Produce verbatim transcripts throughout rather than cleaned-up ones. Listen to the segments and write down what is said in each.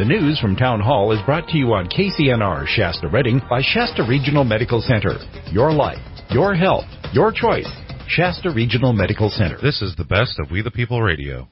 The news from Town Hall is brought to you on K C N R Shasta Redding by Shasta Regional Medical Center. Your life, your health, your choice. Shasta Regional Medical Center. This is the best of We the People Radio.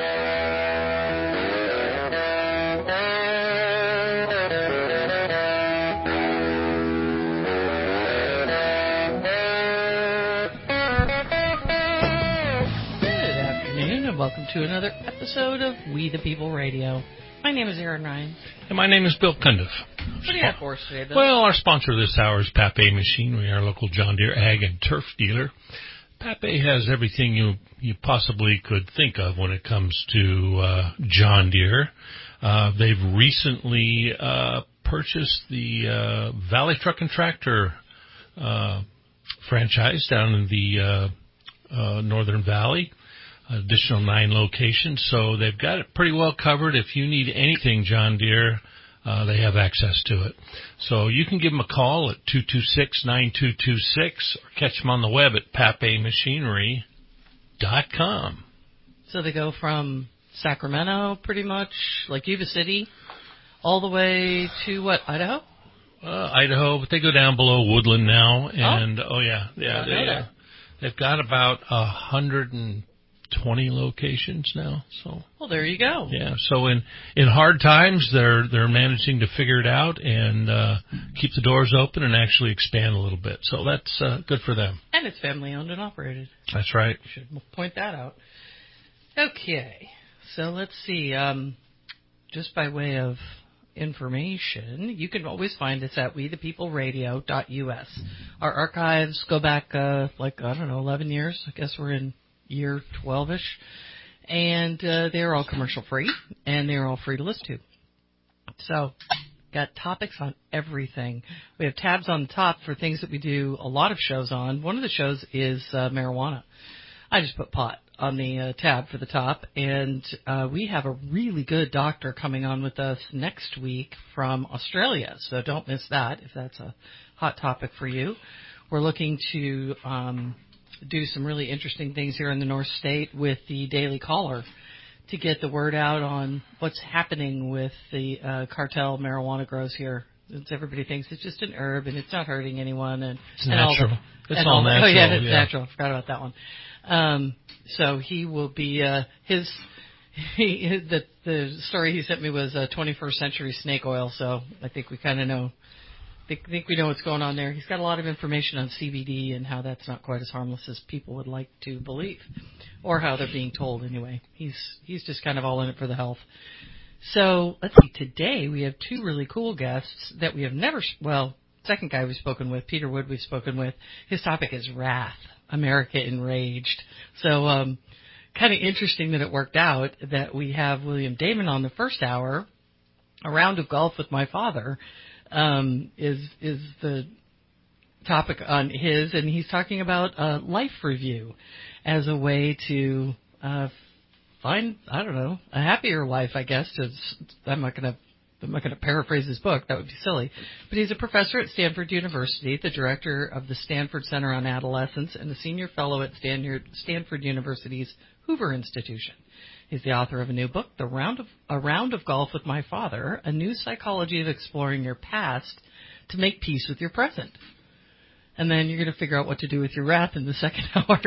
Welcome to another episode of We the People Radio. My name is Aaron Ryan. And my name is Bill Cundiff. What do you have for us today, Bill? Well, our sponsor this hour is Pape Machinery, our local John Deere ag and turf dealer. Pape has everything you, you possibly could think of when it comes to uh, John Deere. Uh, they've recently uh, purchased the uh, Valley Truck and Tractor uh, franchise down in the uh, uh, Northern Valley. Additional nine locations, so they've got it pretty well covered. If you need anything John Deere, uh, they have access to it. So you can give them a call at two two six, nine two two six or catch them on the web at pape machinery dot com. So they go from Sacramento, pretty much, like Yuba City, all the way to what, Idaho? Uh, Idaho, but they go down below Woodland now, and oh, oh yeah, yeah, they, uh, they've got about a hundred and twenty locations now. So well, there you go. Yeah. So in in hard times, they're they're managing to figure it out and uh, keep the doors open and actually expand a little bit. So that's uh, good for them. And it's family owned and operated. That's right. Should point that out. Okay. So let's see. Um, just by way of information, you can always find us at we the people radio dot U S. Our archives go back uh, like I don't know eleven years. I guess we're in year twelve-ish, and uh, they're all commercial-free, and they're all free to listen to. So, got topics on everything. We have tabs on the top for things that we do a lot of shows on. One of the shows is uh, marijuana. I just put pot on the uh, tab for the top, and uh, we have a really good doctor coming on with us next week from Australia, so don't miss that if that's a hot topic for you. We're looking to Um, do some really interesting things here in the North State with the Daily Caller to get the word out on what's happening with the uh, cartel marijuana grows here. It's, everybody thinks it's just an herb and it's not hurting anyone. And It's and natural. All the, it's all, all natural. Oh, yeah, it's yeah. natural. I forgot about that one. Um, so he will be, uh, his, he, the, the story he sent me was uh, twenty-first century snake oil, so I think we kind of know. I think we know what's going on there. He's got a lot of information on C B D and how that's not quite as harmless as people would like to believe, or how they're being told anyway. He's he's just kind of all in it for the health. So let's see. Today we have two really cool guests that we have never. Well, second guy we've spoken with, Peter Wood, we've spoken with. His topic is wrath, America enraged. So um, kind of interesting that it worked out that we have William Damon on the first hour, a round of golf with my father. Um, is is the topic on his, and he's talking about a life review as a way to uh, find, I don't know, a happier life, I guess. To, I'm not going to I'm not going to paraphrase his book. That would be silly. But he's a professor at Stanford University, the director of the Stanford Center on Adolescence, and a senior fellow at Stanford University's Hoover Institution. He's the author of a new book, The Round of, A Round of Golf with My Father, a new psychology of exploring your past to make peace with your present. And then you're going to figure out what to do with your wrath in the second hour.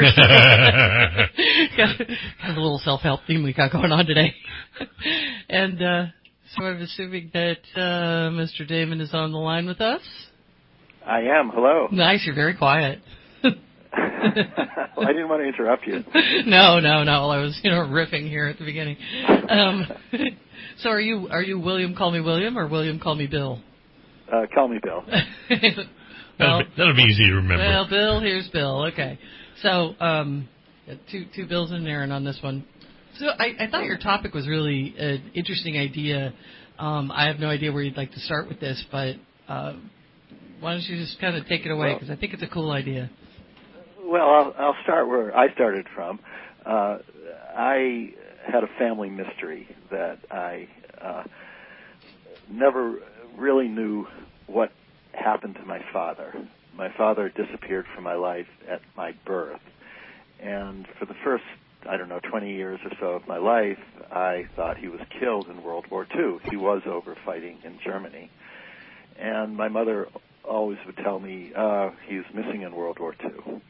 Got a little self-help theme we got going on today. And uh, so I'm assuming that uh, Mister Damon is on the line with us. I am. Hello. Nice. You're very quiet. Well, I didn't want to interrupt you. No, no, no. I was, you know, riffing here at the beginning. Um, so, are you are you William? Call me William, or William? Call me Bill. Uh, call me Bill. Well, that'll, be, that'll be easy to remember. Well, Bill, here's Bill. Okay, so um, two two Bills and Aaron on this one. So, I, I thought your topic was really an interesting idea. Um, I have no idea where you'd like to start with this, but uh, why don't you just kind of take it away, because I think it's a cool idea. Well, I'll, I'll start where I started from. Uh, I had a family mystery that I uh, never really knew what happened to my father. My father disappeared from my life at my birth. And for the first I don't know, twenty years or so of my life, I thought he was killed in World War Two. He was over fighting in Germany. And my mother always would tell me, uh, he was missing in World War Two.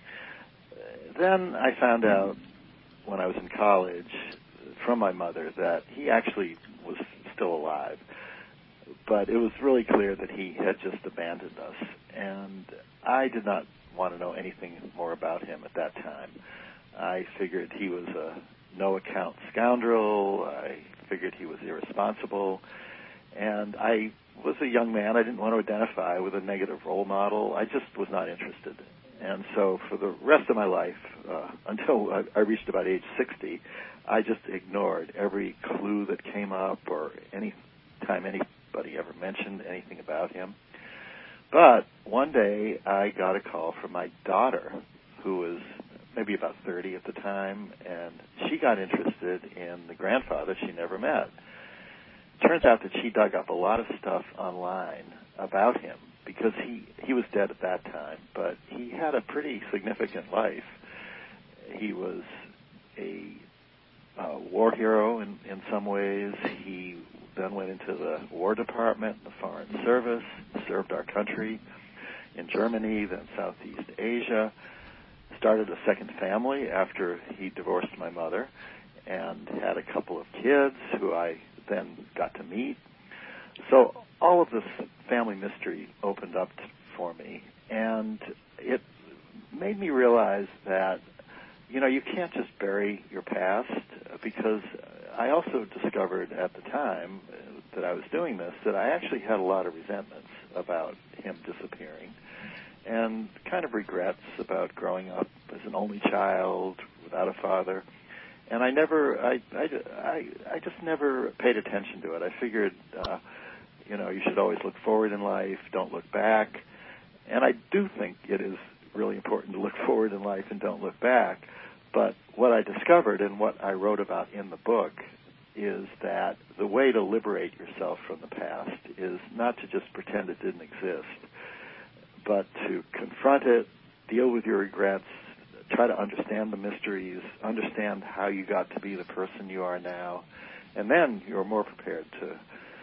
Then I found out when I was in college from my mother that he actually was still alive. But it was really clear that he had just abandoned us. And I did not want to know anything more about him at that time. I figured he was a no-account scoundrel. I figured he was irresponsible. And I was a young man. I didn't want to identify with a negative role model. I just was not interested. And so for the rest of my life, uh, until I, I reached about age sixty, I just ignored every clue that came up or any time anybody ever mentioned anything about him. But one day I got a call from my daughter, who was maybe about thirty at the time, and she got interested in the grandfather she never met. Turns out that she dug up a lot of stuff online about him because he, he was dead at that time, but he had a pretty significant life. He was a uh, war hero in, in some ways. He then went into the War Department, the Foreign Service, served our country in Germany, then Southeast Asia, started a second family after he divorced my mother, and had a couple of kids who I then got to meet. So all of this family mystery opened up for me, and it made me realize that, you know, you can't just bury your past, because I also discovered at the time that I was doing this that I actually had a lot of resentments about him disappearing and kind of regrets about growing up as an only child without a father. And I never, I, I, I, I just never paid attention to it. I figured, uh, you know, you should always look forward in life, don't look back. And I do think it is really important to look forward in life and don't look back. But what I discovered and what I wrote about in the book is that the way to liberate yourself from the past is not to just pretend it didn't exist, but to confront it, deal with your regrets, try to understand the mysteries, understand how you got to be the person you are now, and then you're more prepared to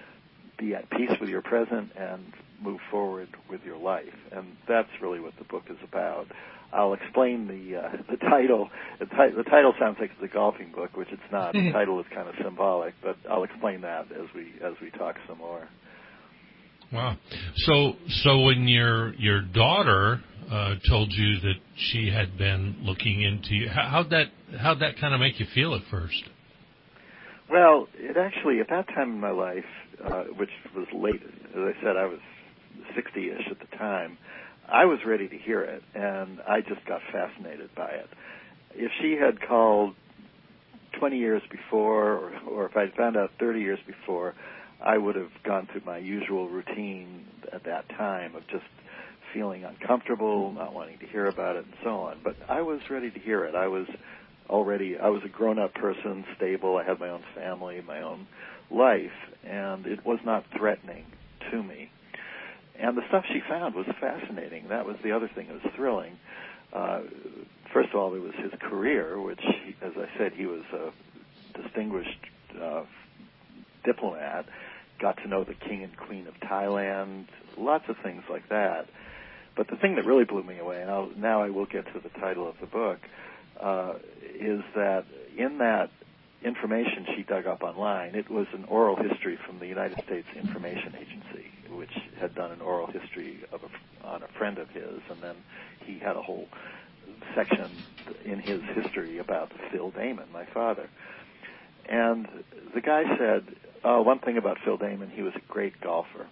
be at peace with your present and move forward with your life. And that's really what the book is about. I'll explain the uh, the title. The, ti- the title sounds like it's a golfing book, which it's not. The title is kind of symbolic, but I'll explain that as we as we talk some more. Wow. So so when your your daughter uh, told you that she had been looking into you, how, how'd that how'd that kind of make you feel at first? Well, it actually, at that time in my life, uh, which was late, as I said, I was sixty-ish at the time, I was ready to hear it, and I just got fascinated by it. If she had called twenty years before, or, or if I'd found out thirty years before, I would have gone through my usual routine at that time of just feeling uncomfortable, not wanting to hear about it, and so on. But I was ready to hear it. I was already, I was a grown-up person, stable. I had my own family, my own life, and it was not threatening to me. And the stuff she found was fascinating. That was the other thing that was thrilling. Uh, first of all, there was his career, which, as I said, he was a distinguished uh, diplomat, got to know the king and queen of Thailand, lots of things like that. But the thing that really blew me away, and I'll, now I will get to the title of the book, uh, is that in that information she dug up online, it was an oral history from the United States Information Agency, which had done an oral history of a, on a friend of his, and then he had a whole section in his history about Phil Damon, my father. And the guy said, oh, one thing about Phil Damon, he was a great golfer.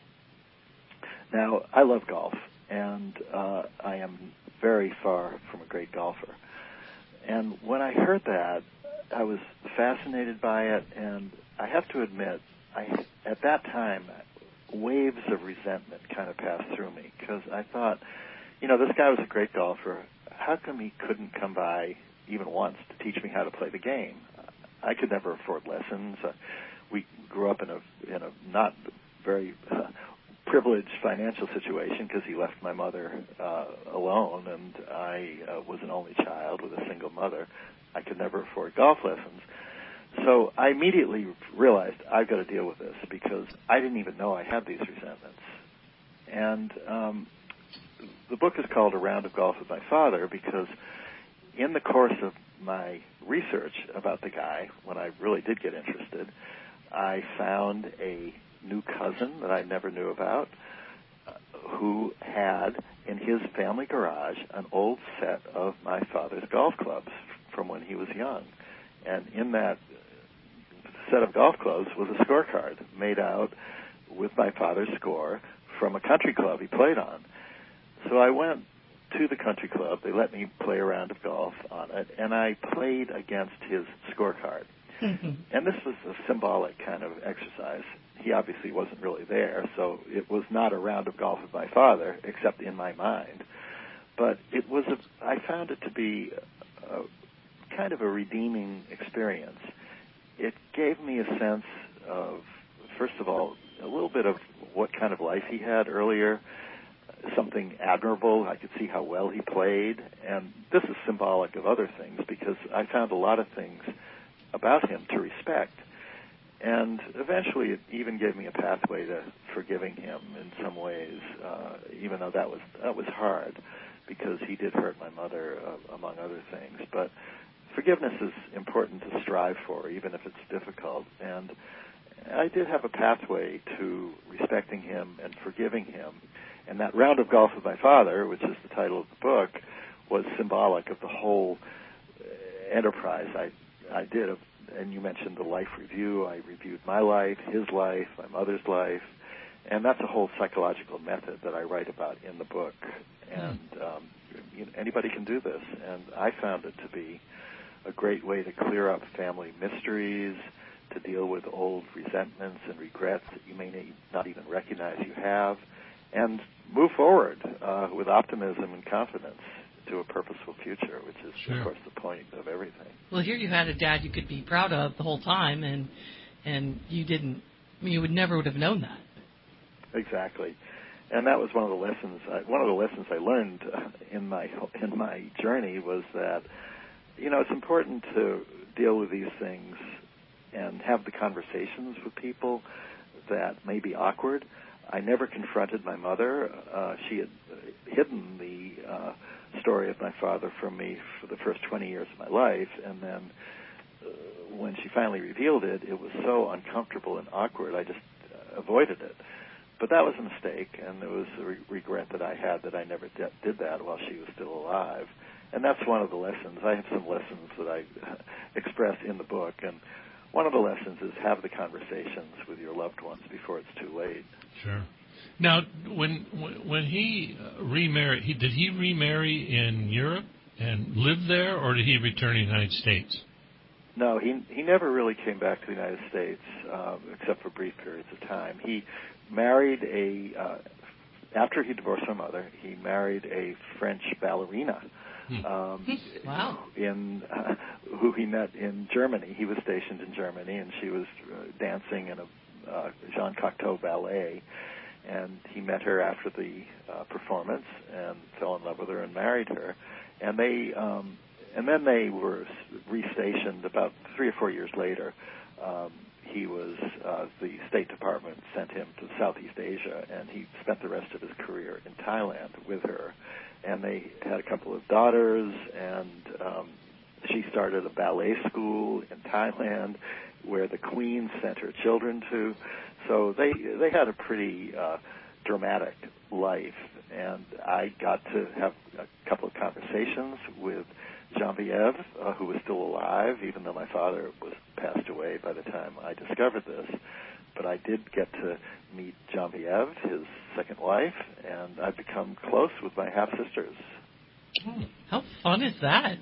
Now, I love golf, and uh, I am very far from a great golfer. And when I heard that, I was fascinated by it, and I have to admit, I at that time, waves of resentment kind of passed through me, because I thought, you know, this guy was a great golfer. How come he couldn't come by even once to teach me how to play the game? I could never afford lessons. Uh, we grew up in a in a not very uh, privileged financial situation because he left my mother uh, alone, and I uh, was an only child with a single mother. I could never afford golf lessons. So I immediately realized I've got to deal with this because I didn't even know I had these resentments. And um, the book is called A Round of Golf with My Father because in the course of my research about the guy, when I really did get interested, I found a new cousin that I never knew about uh, who had in his family garage an old set of my father's golf clubs from when he was young. And in that set of golf clubs was a scorecard made out with my father's score from a country club he played on. So I went to the country club. They let me play a round of golf on it, and I played against his scorecard. Mm-hmm. And this was a symbolic kind of exercise. He obviously wasn't really there, so it was not a round of golf with my father, except in my mind. But it was a, I found it to be a, kind of a redeeming experience. It gave me a sense of, first of all, a little bit of what kind of life he had earlier, something admirable. I could see how well he played, and this is symbolic of other things because I found a lot of things about him to respect. And eventually it even gave me a pathway to forgiving him in some ways, uh, even though that was that was hard because he did hurt my mother, uh, among other things. But forgiveness is important to strive for, even if it's difficult. And I did have a pathway to respecting him and forgiving him. And that round of golf with my father, which is the title of the book, was symbolic of the whole enterprise I I did. And you mentioned the life review. I reviewed my life, his life, my mother's life, and that's a whole psychological method that I write about in the book. And um, you know, anybody can do this, and I found it to be a great way to clear up family mysteries, to deal with old resentments and regrets that you may not even recognize you have, and move forward uh, with optimism and confidence to a purposeful future, which is, sure. of course, the point of everything. Well, here you had a dad you could be proud of the whole time, and and you didn't, I mean, you would never would have known that. Exactly, and that was one of the lessons. I, one of the lessons I learned uh, in my in my journey was that, you know, it's important to deal with these things and have the conversations with people that may be awkward. I never confronted my mother. Uh, she had hidden the uh, story of my father from me for the first twenty years of my life, and then uh, when she finally revealed it, it was so uncomfortable and awkward, I just uh, avoided it. But that was a mistake, and there was a re- regret that I had that I never de- did that while she was still alive. And that's one of the lessons. I have some lessons that I uh, express in the book, and one of the lessons is have the conversations with your loved ones before it's too late. Sure. Now, when when he remarried, he, did he remarry in Europe and live there, or did he return to the United States? No, he he never really came back to the United States, uh, except for brief periods of time. He married a, uh, after he divorced my mother, he married a French ballerina. Hmm. Um, wow. In uh, who he met in Germany. He was stationed in Germany, and she was uh, dancing in a uh, Jean Cocteau ballet. And he met her after the uh, performance and fell in love with her and married her. And they, um, and then they were restationed about three or four years later. Um, he was, uh, the State Department sent him to Southeast Asia, and he spent the rest of his career in Thailand with her. And they had a couple of daughters, and um, she started a ballet school in Thailand where the Queen sent her children to. So they they had a pretty uh, dramatic life, and I got to have a couple of conversations with Genevieve, uh, who was still alive, even though my father was passed away by the time I discovered this. But I did get to meet Genevieve, his second wife, and I've become close with my half-sisters. Oh, how fun is that?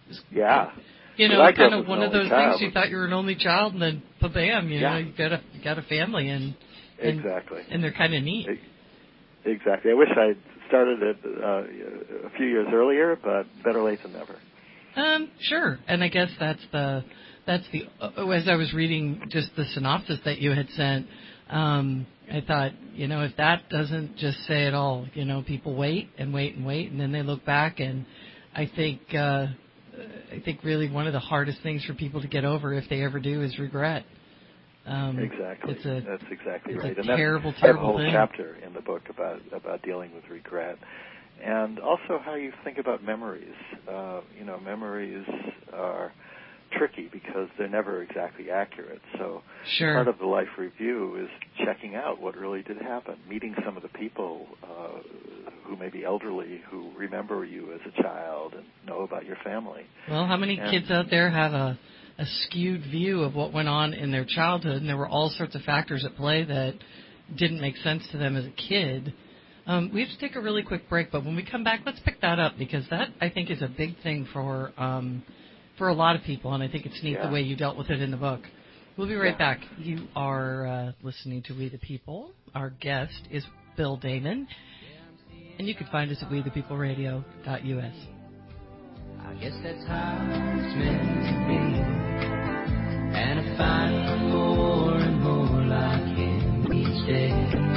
Yeah. You know, kind of one of those child. things you thought you were an only child, and then bam, you know, yeah. you got a you got a family, and, and exactly, and they're kind of neat. Exactly. I wish I'd started it uh, a few years earlier, but better late than never. Um, sure, and I guess that's the that's the uh, as I was reading just the synopsis that you had sent. Um, I thought, you know, if that doesn't just say it all, you know, people wait and wait and wait, and then they look back, and I think, uh, I think really one of the hardest things for people to get over, if they ever do, is regret. Um, exactly. It's a, that's exactly it's right. A and terrible, that's, terrible I have a whole thing. chapter in the book about about dealing with regret, and also how you think about memories. Uh, you know, memories are tricky because they're never exactly accurate. So sure. part of the life review is checking out what really did happen, meeting some of the people uh, who may be elderly who remember you as a child and know about your family. Well, how many and, kids out there have a, a skewed view of what went on in their childhood, and there were all sorts of factors at play that didn't make sense to them as a kid. Um, we have to take a really quick break, but when we come back, let's pick that up, because that, I think, is a big thing for um, for a lot of people, and I think it's neat yeah. the way you dealt with it in the book. We'll be right yeah. back. You are uh, listening to We the People. Our guest is Bill Damon, and you can find us at we the people radio dot u s. I guess that's how it's meant to be, and I find more and more like him each day.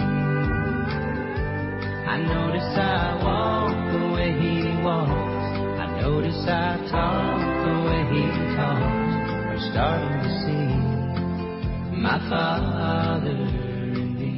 I notice I walk the way he walks, I notice I talk the way he talks. I'm starting to see my Father in me.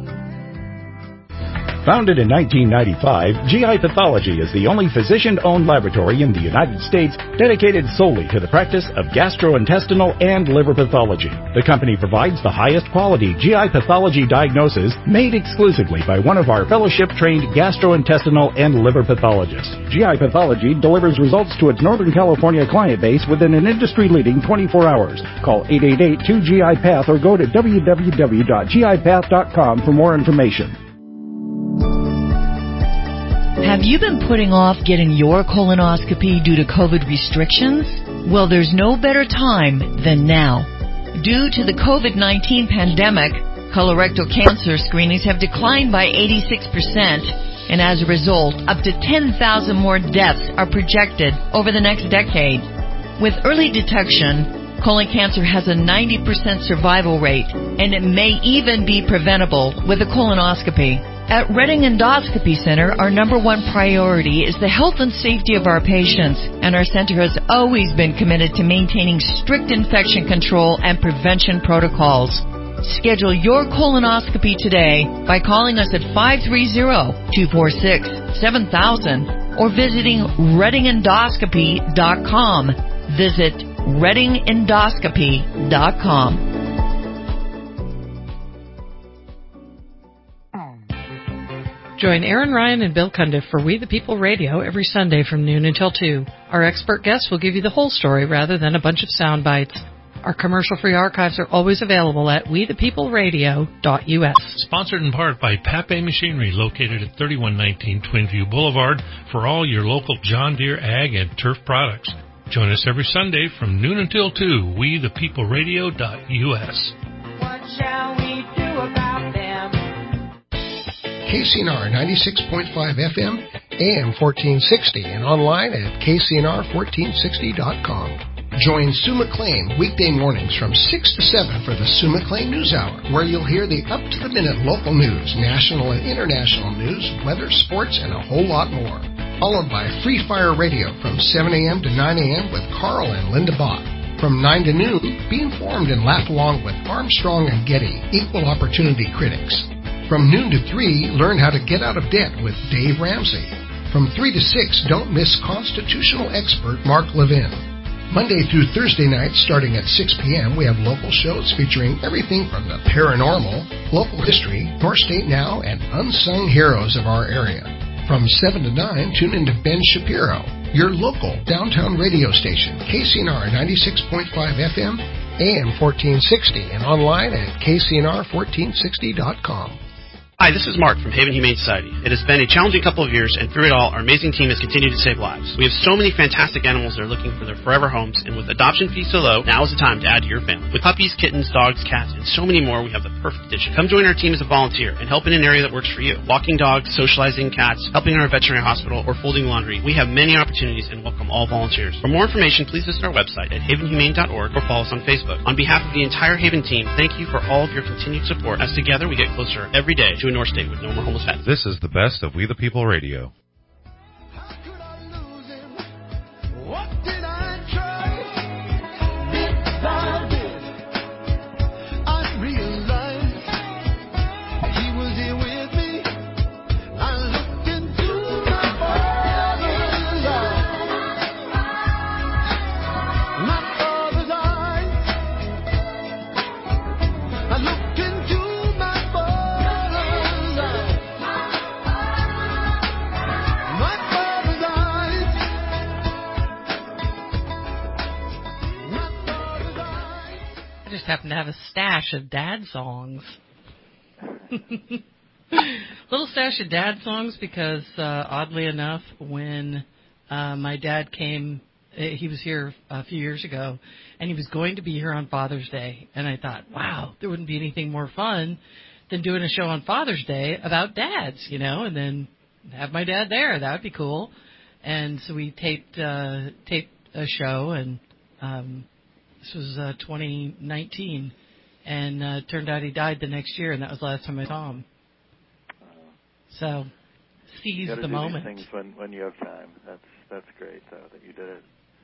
Founded in nineteen ninety-five, G I Pathology is the only physician-owned laboratory in the United States dedicated solely to the practice of gastrointestinal and liver pathology. The company provides the highest quality G I pathology diagnosis made exclusively by one of our fellowship-trained gastrointestinal and liver pathologists. G I Pathology delivers results to its Northern California client base within an industry-leading twenty-four hours. Call eight eight eight, two G I Path or go to w w w dot g i path dot com for more information. Have you been putting off getting your colonoscopy due to COVID restrictions? Well, there's no better time than now. Due to the COVID nineteen pandemic, colorectal cancer screenings have declined by eighty-six percent, and as a result, up to ten thousand more deaths are projected over the next decade. With early detection, colon cancer has a ninety percent survival rate, and it may even be preventable with a colonoscopy. At Redding Endoscopy Center, our number one priority is the health and safety of our patients, and our center has always been committed to maintaining strict infection control and prevention protocols. Schedule your colonoscopy today by calling us at five three zero, two four six, seven thousand or visiting redding endoscopy dot com. Visit redding endoscopy dot com. Join Aaron Ryan and Bill Cundiff for We the People Radio every Sunday from noon until two. Our expert guests will give you the whole story rather than a bunch of sound bites. Our commercial-free archives are always available at we the people radio dot u s. Sponsored in part by Pape Machinery, located at thirty-one nineteen Twinview Boulevard, for all your local John Deere ag and turf products. Join us every Sunday from noon until two, we the people radio dot u s. What shall we do about them? K C N R ninety-six point five F M, A M fourteen sixty, and online at k c n r fourteen sixty dot com. Join Sue McLean weekday mornings from six to seven for the Sue McLean News Hour, where you'll hear the up-to-the-minute local news, national and international news, weather, sports, and a whole lot more. Followed by Free Fire Radio from seven a.m. to nine a.m. with Carl and Linda Bach. From nine to noon, be informed and laugh along with Armstrong and Getty, equal opportunity critics. From noon to three, learn how to get out of debt with Dave Ramsey. From three to six, don't miss constitutional expert Mark Levin. Monday through Thursday nights, starting at six p.m., we have local shows featuring everything from the paranormal, local history, North State Now, and unsung heroes of our area. From seven to nine, tune into Ben Shapiro, your local downtown radio station, K C N R ninety-six point five F M, A M fourteen sixty, and online at k c n r fourteen sixty dot com. Hi, this is Mark from Haven Humane Society. It has been a challenging couple of years, and through it all, our amazing team has continued to save lives. We have so many fantastic animals that are looking for their forever homes, and with adoption fees so low, now is the time to add to your family. With puppies, kittens, dogs, cats, and so many more, we have the perfect addition. Come join our team as a volunteer and help in an area that works for you. Walking dogs, socializing cats, helping in our veterinary hospital, or folding laundry. We have many opportunities and welcome all volunteers. For more information, please visit our website at haven humane dot org or follow us on Facebook. On behalf of the entire Haven team, thank you for all of your continued support, as together we get closer every day to a North State with no more homeless pets. This is the best of We the People Radio. Happen to have a stash of dad songs. Little stash of dad songs because, uh, oddly enough, when uh, my dad came, he was here a few years ago, and he was going to be here on Father's Day. And I thought, wow, there wouldn't be anything more fun than doing a show on Father's Day about dads, you know, and then have my dad there. That would be cool. And so we taped uh, taped a show, and um, this was uh, twenty nineteen, and uh, it turned out he died the next year, and that was the last time I saw him. Uh, so, seize the do moment. These things when, when you have time. That's that's great, though, that you did it.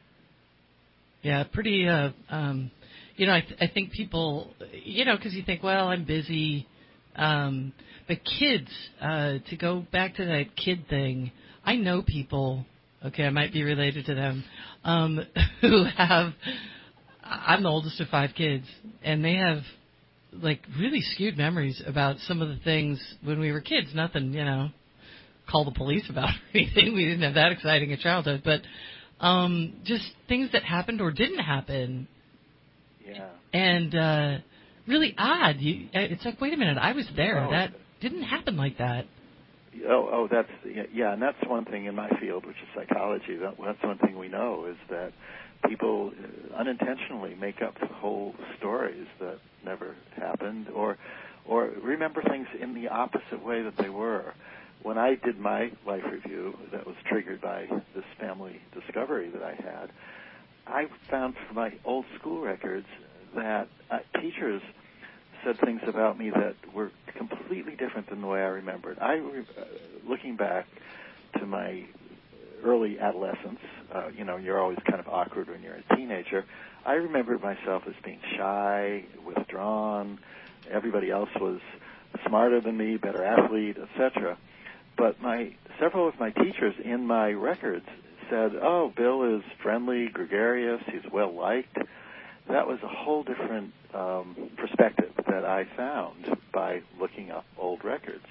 Yeah, pretty. Uh, um, you know, I, th- I think people, you know, because you think, well, I'm busy, um, but kids. Uh, to go back to that kid thing, I know people. Okay, I might be related to them um, who have. I'm the oldest of five kids, and they have, like, really skewed memories about some of the things when we were kids. Nothing, you know, call the police about or anything. We didn't have that exciting a childhood, but um, just things that happened or didn't happen. Yeah. And uh, really odd. You, it's like, wait a minute, I was there. Oh. That didn't happen like that. Oh, oh, that's yeah, and that's one thing in my field, which is psychology. That, that's one thing we know is that people unintentionally make up whole stories that never happened, or or remember things in the opposite way that they were. When I did my life review that was triggered by this family discovery that I had, I found from my old school records that uh, teachers said things about me that were completely different than the way I remembered. I, uh, looking back to my early adolescence, uh, you know, you're always kind of awkward when you're a teenager. I remembered myself as being shy, withdrawn. Everybody else was smarter than me, better athlete, et cetera. But my several of my teachers in my records said, "Oh, Bill is friendly, gregarious, he's well liked." That was a whole different um, perspective that I found by looking up old records.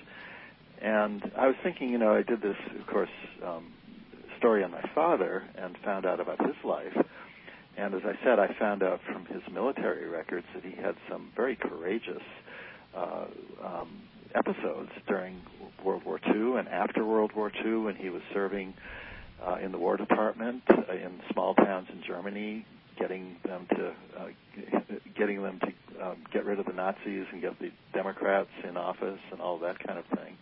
And I was thinking, you know, I did this, of course, um, story on my father and found out about his life. And as I said, I found out from his military records that he had some very courageous uh, um, episodes during World War Two and after World War Two when he was serving uh, in the War Department uh, in small towns in Germany, getting them to uh, getting them to um, get rid of the Nazis and get the Democrats in office and all that kind of thing.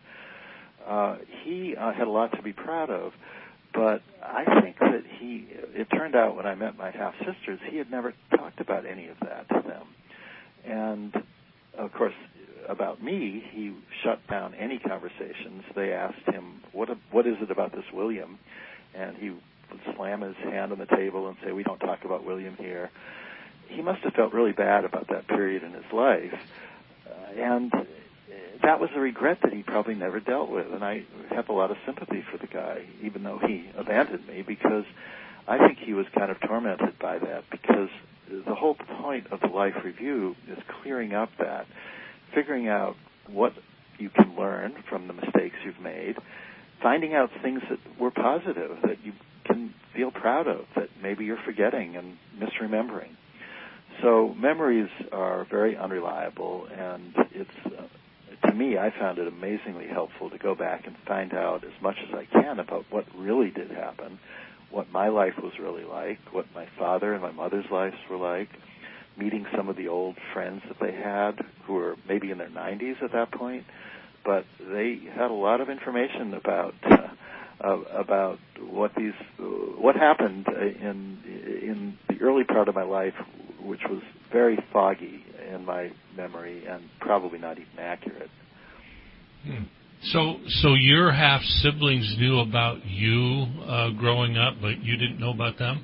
Uh, he uh, had a lot to be proud of, but I think that he, it turned out when I met my half-sisters, he had never talked about any of that to them. And, of course, about me, he shut down any conversations. They asked him, what, what is it about this William? And he would slam his hand on the table and say, "We don't talk about William here." He must have felt really bad about that period in his life. Uh, and that was a regret that he probably never dealt with. And I have a lot of sympathy for the guy, even though he abandoned me, because I think he was kind of tormented by that, because the whole point of the life review is clearing up that, figuring out what you can learn from the mistakes you've made, finding out things that were positive, that you can feel proud of, that maybe you're forgetting and misremembering. So memories are very unreliable, and it's, uh, to me, I found it amazingly helpful to go back and find out as much as I can about what really did happen, what my life was really like, what my father and my mother's lives were like, meeting some of the old friends that they had who were maybe in their nineties at that point, but they had a lot of information about uh, about what these what happened in in the early part of my life, which was very foggy in my memory and probably not even accurate. Hmm. So, so your half siblings knew about you uh, growing up, but you didn't know about them?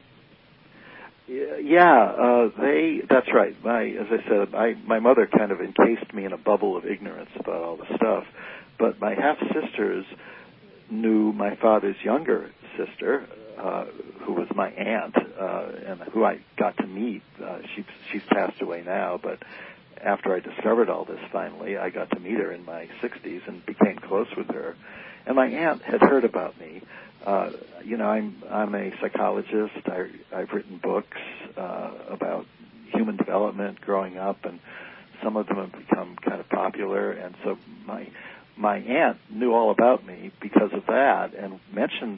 Yeah, uh, they. That's right. My, as I said, my my mother kind of encased me in a bubble of ignorance about all the stuff, but my half sisters knew my father's younger sister, uh, who was my aunt, uh, and who I got to meet. Uh, she she's passed away now, but after I discovered all this, finally, I got to meet her in my sixties and became close with her. And my aunt had heard about me. Uh, you know, I'm I'm a psychologist. I, I've written books uh, about human development growing up, and some of them have become kind of popular. And so my my aunt knew all about me because of that, and mentioned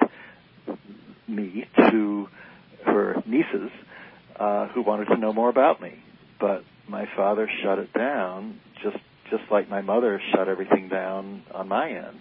me to her nieces uh, who wanted to know more about me. But my father shut it down, just just like my mother shut everything down on my end.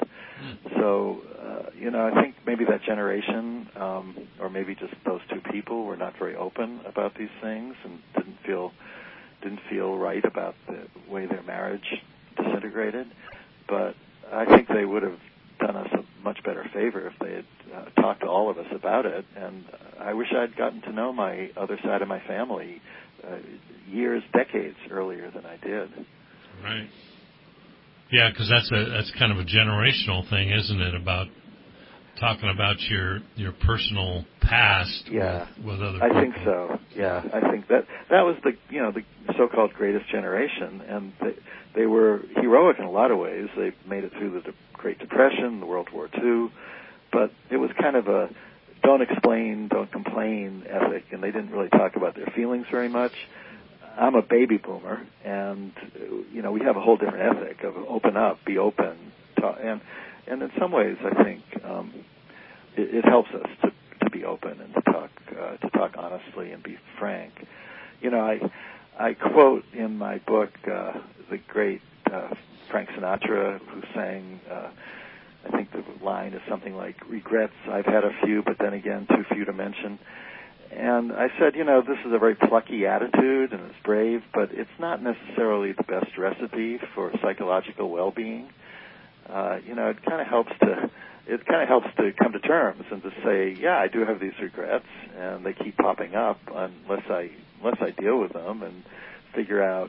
So, uh, you know, I think maybe that generation, um, or maybe just those two people, were not very open about these things and didn't feel didn't feel right about the way their marriage disintegrated. But I think they would have done us a much better favor if they had uh, talked to all of us about it. And I wish I'd gotten to know my other side of my family uh, years, decades earlier than I did. Right. Yeah, because that's a that's kind of a generational thing, isn't it? About talking about your your personal past. Yeah, with, with other I people. think so. Yeah, I think that that was the you know the so-called greatest generation, and they, they were heroic in a lot of ways. They made it through the De- Great Depression, the World War Two, but it was kind of a don't explain, don't complain ethic, and they didn't really talk about their feelings very much. I'm a baby boomer, and you know we have a whole different ethic of open up, be open, talk, and and in some ways I think um, it, it helps us to, to be open and to talk uh, to talk honestly and be frank. You know, I I quote in my book uh, the great uh, Frank Sinatra, who sang. Uh, I think the line is something like, "Regrets, I've had a few, but then again, too few to mention." And I said, you know, this is a very plucky attitude and it's brave, but it's not necessarily the best recipe for psychological well-being. Uh, you know, it kind of helps to it kind of helps to come to terms and to say, yeah, I do have these regrets, and they keep popping up unless I unless I deal with them and figure out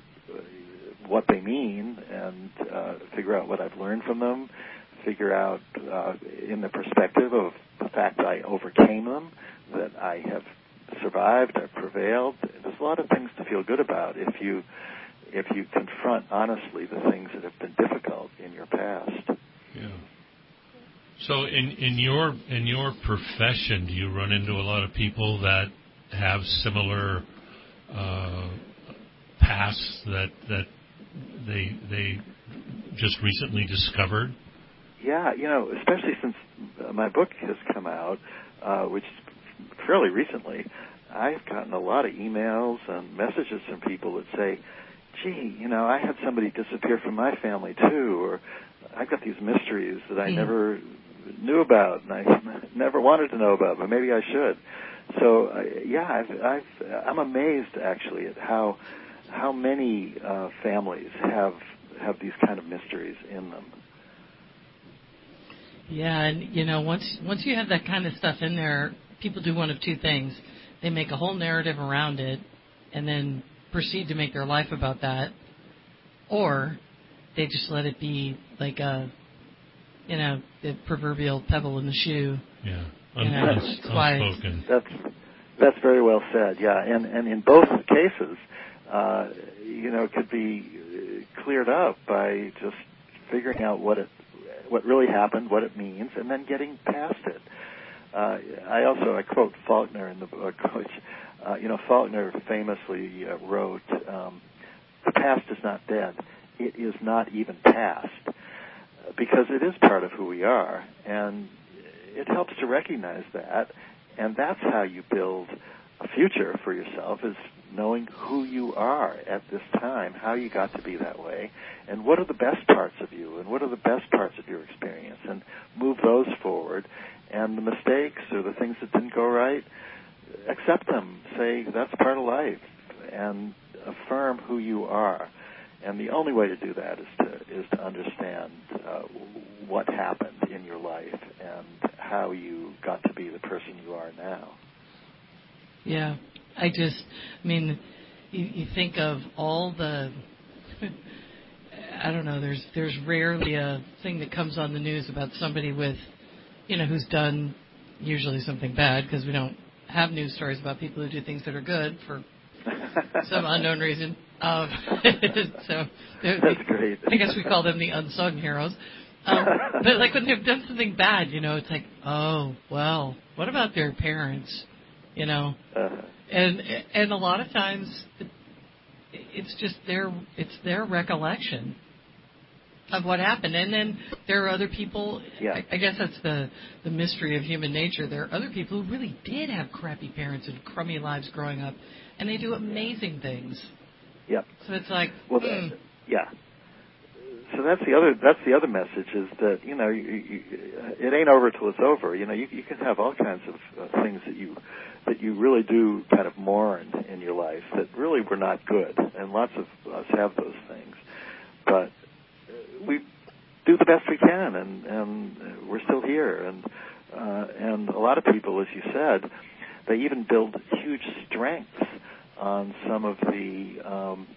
what they mean and uh, figure out what I've learned from them, figure out uh, in the perspective of the fact that I overcame them, that I have survived, I've prevailed. There's a lot of things to feel good about if you if you confront honestly the things that have been difficult in your past. Yeah. So in, in your in your profession, do you run into a lot of people that have similar uh, pasts that that they they just recently discovered? Yeah, you know, especially since my book has come out, uh, which fairly recently, I've gotten a lot of emails and messages from people that say, gee, you know, I had somebody disappear from my family too, or I've got these mysteries that I mm. never knew about and I never wanted to know about, but maybe I should. So, uh, yeah, I've, I've, I'm amazed actually at how how many uh, families have have these kind of mysteries in them. Yeah, and you know, once once you have that kind of stuff in there, people do one of two things. They make a whole narrative around it and then proceed to make their life about that, or they just let it be like a, you know, the proverbial pebble in the shoe. Yeah, you know, Uns- unspoken. That's that's very well said. Yeah, and and in both cases, uh, you know, it could be cleared up by just figuring out what it what really happened, what it means, and then getting past it. Uh, I also I quote Faulkner in the book, which uh, you know Faulkner famously uh, wrote, um, "The past is not dead; it is not even past." because it is part of who we are, and it helps to recognize that, and that's how you build a future for yourself, is knowing who you are at this time, how you got to be that way, and what are the best parts of you, and what are the best parts of your experience, and move those forward. And the mistakes or the things that didn't go right, accept them. Say, that's part of life, and affirm who you are. And the only way to do that is to is to understand uh, what happened in your life and how you got to be the person you are now. Yeah, I just, I mean, you, you think of all the, I don't know, there's there's rarely a thing that comes on the news about somebody with, you know, who's done usually something bad, because we don't have news stories about people who do things that are good for some unknown reason. Um, so that's great. I guess we call them the unsung heroes. Um, but like when they've done something bad, you know, it's like, oh, well, what about their parents? You know, uh-huh. and and a lot of times it's just their it's their recollection of what happened, and then there are other people. Yeah. I, I guess that's the the mystery of human nature. There are other people who really did have crappy parents and crummy lives growing up, and they do amazing things. Yep. So it's like, well, hmm. that, yeah. So that's the other that's the other message, is that, you know, you, you, it ain't over till it's over. You know, you, you can have all kinds of uh, things that you that you really do kind of mourn in your life that really were not good, and lots of us have those things. But we do the best we can, and, and we're still here. And uh, and a lot of people, as you said, they even build huge strengths on some of the um,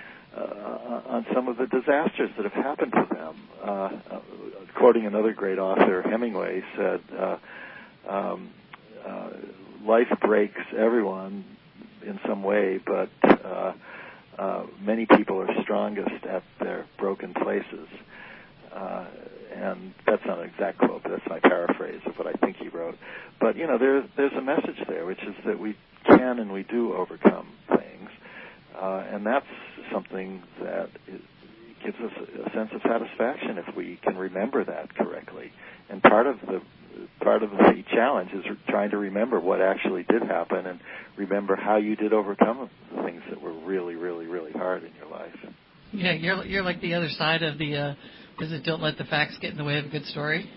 uh, on some of the disasters that have happened to them. Uh, quoting another great author, Hemingway said, uh, um, uh, "Life breaks everyone in some way, but uh, uh, many people are strongest at their broken places." Uh, and that's not an exact quote, but that's my paraphrase of what I think he wrote. But, you know, there's there's a message there, which is that we can and we do overcome things, uh, and that's something that is, gives us a sense of satisfaction if we can remember that correctly. And part of the part of the challenge is trying to remember what actually did happen, and remember how you did overcome things that were really, really, really hard in your life. Yeah, you're you're like the other side of the. Uh, is it don't let the facts get in the way of a good story?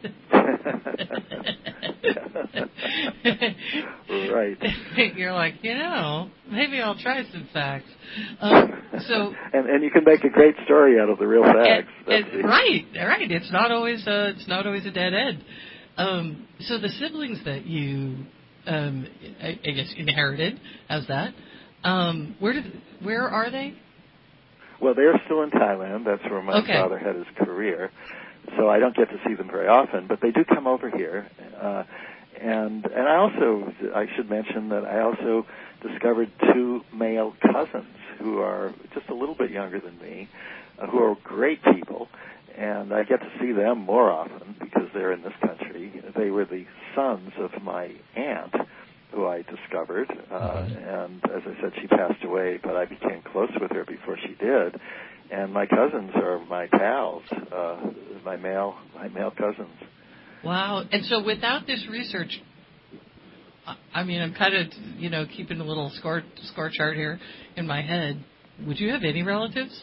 Right. You're like, you know, maybe I'll try some facts. Um, so and and you can make a great story out of the real facts. And, and, right, right. It's not always a, it's not always a dead end. Um, so the siblings that you, um, I, I guess, inherited, how's that? Um, where did where are they? Well, they're still in Thailand. That's where my okay. father had his career. So I don't get to see them very often, but they do come over here. Uh, and and I also, I should mention that I also discovered two male cousins who are just a little bit younger than me, uh, who are great people. And I get to see them more often because they're in this country. They were the sons of my aunt, who I discovered, uh, mm-hmm. and as I said, she passed away, but I became close with her before she did. And my cousins are my pals, uh, my male, my male cousins. Wow! And so, without this research, I mean, I'm kind of, you know, keeping a little score score chart here in my head. Would you have any relatives?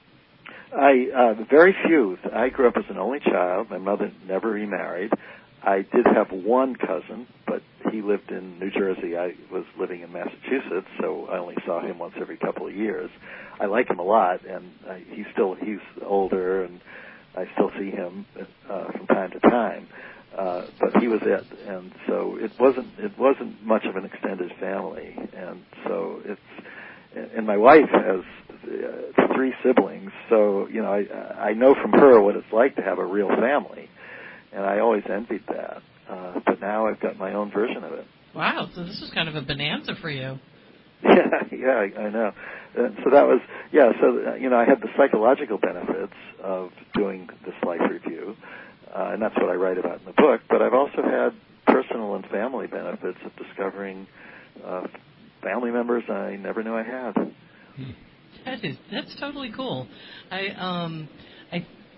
I uh, very few. I grew up as an only child. My mother never remarried. I did have one cousin, but he lived in New Jersey. I was living in Massachusetts, so I only saw him once every couple of years. I like him a lot, and uh, he's still he's older, and I still see him uh, from time to time. Uh, but he was it, and so it wasn't it wasn't much of an extended family, and so it's. And my wife has uh, three siblings, so you know I I know from her what it's like to have a real family. And I always envied that. Uh, but now I've got my own version of it. Wow, so this was kind of a bonanza for you. Yeah, yeah, I, I know. Uh, so that was, yeah, so, uh, you know, I had the psychological benefits of doing this life review, uh, and that's what I write about in the book, but I've also had personal and family benefits of discovering uh, family members I never knew I had. That is, that's totally cool. I, um, I,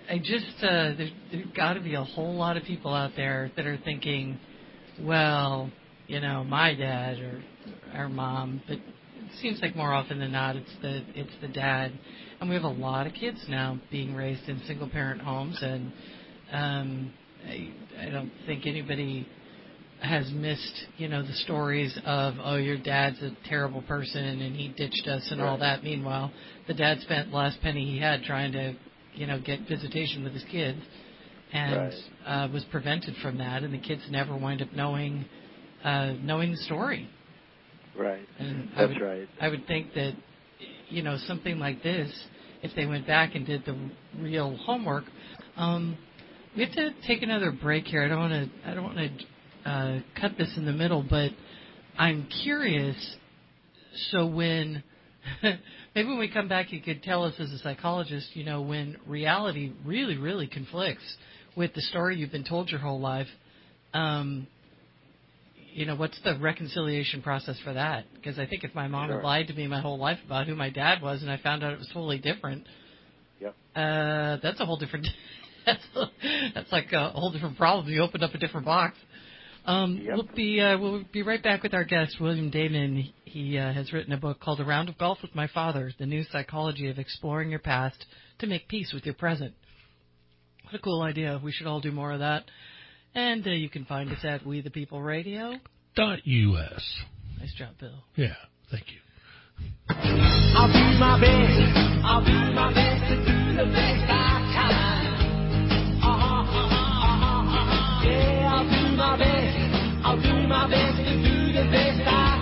I just, uh, there, there's got to be a whole lot of people out there that are thinking, well, you know, my dad or our mom, but it seems like more often than not it's the it's the dad. And we have a lot of kids now being raised in single-parent homes, and um, I, I don't think anybody has missed, you know, the stories of, oh, your dad's a terrible person and he ditched us and right. all that. Meanwhile, the dad spent the last penny he had trying to, you know, get visitation with his kids, and right. uh, was prevented from that, and the kids never wind up knowing uh, knowing the story. Right. And That's I would, right. I would think that, you know, something like this, if they went back and did the real homework. Um, we have to take another break here. I don't want to. I don't want to. Uh, cut this in the middle, but I'm curious. So when maybe when we come back, you could tell us as a psychologist, you know, when reality really, really conflicts with the story you've been told your whole life. Um, you know, what's the reconciliation process for that? Because I think if my mom sure. had lied to me my whole life about who my dad was, and I found out it was totally different, yep. uh, that's a whole different. that's, a, that's like a whole different problem. You opened up a different box. Um, yep. We'll be uh, we'll be right back with our guest, William Damon. He uh, has written a book called A Round of Golf with My Father, The New Psychology of Exploring Your Past to Make Peace with Your Present. What a cool idea. We should all do more of that. And uh, you can find us at we the people radio dot U S. Nice job, Bill. Yeah, thank you. I'll do my best. I'll do my best to do the best I can. Uh-huh, uh-huh, uh-huh. Yeah, I'll do my best. I'll do my best to do the best I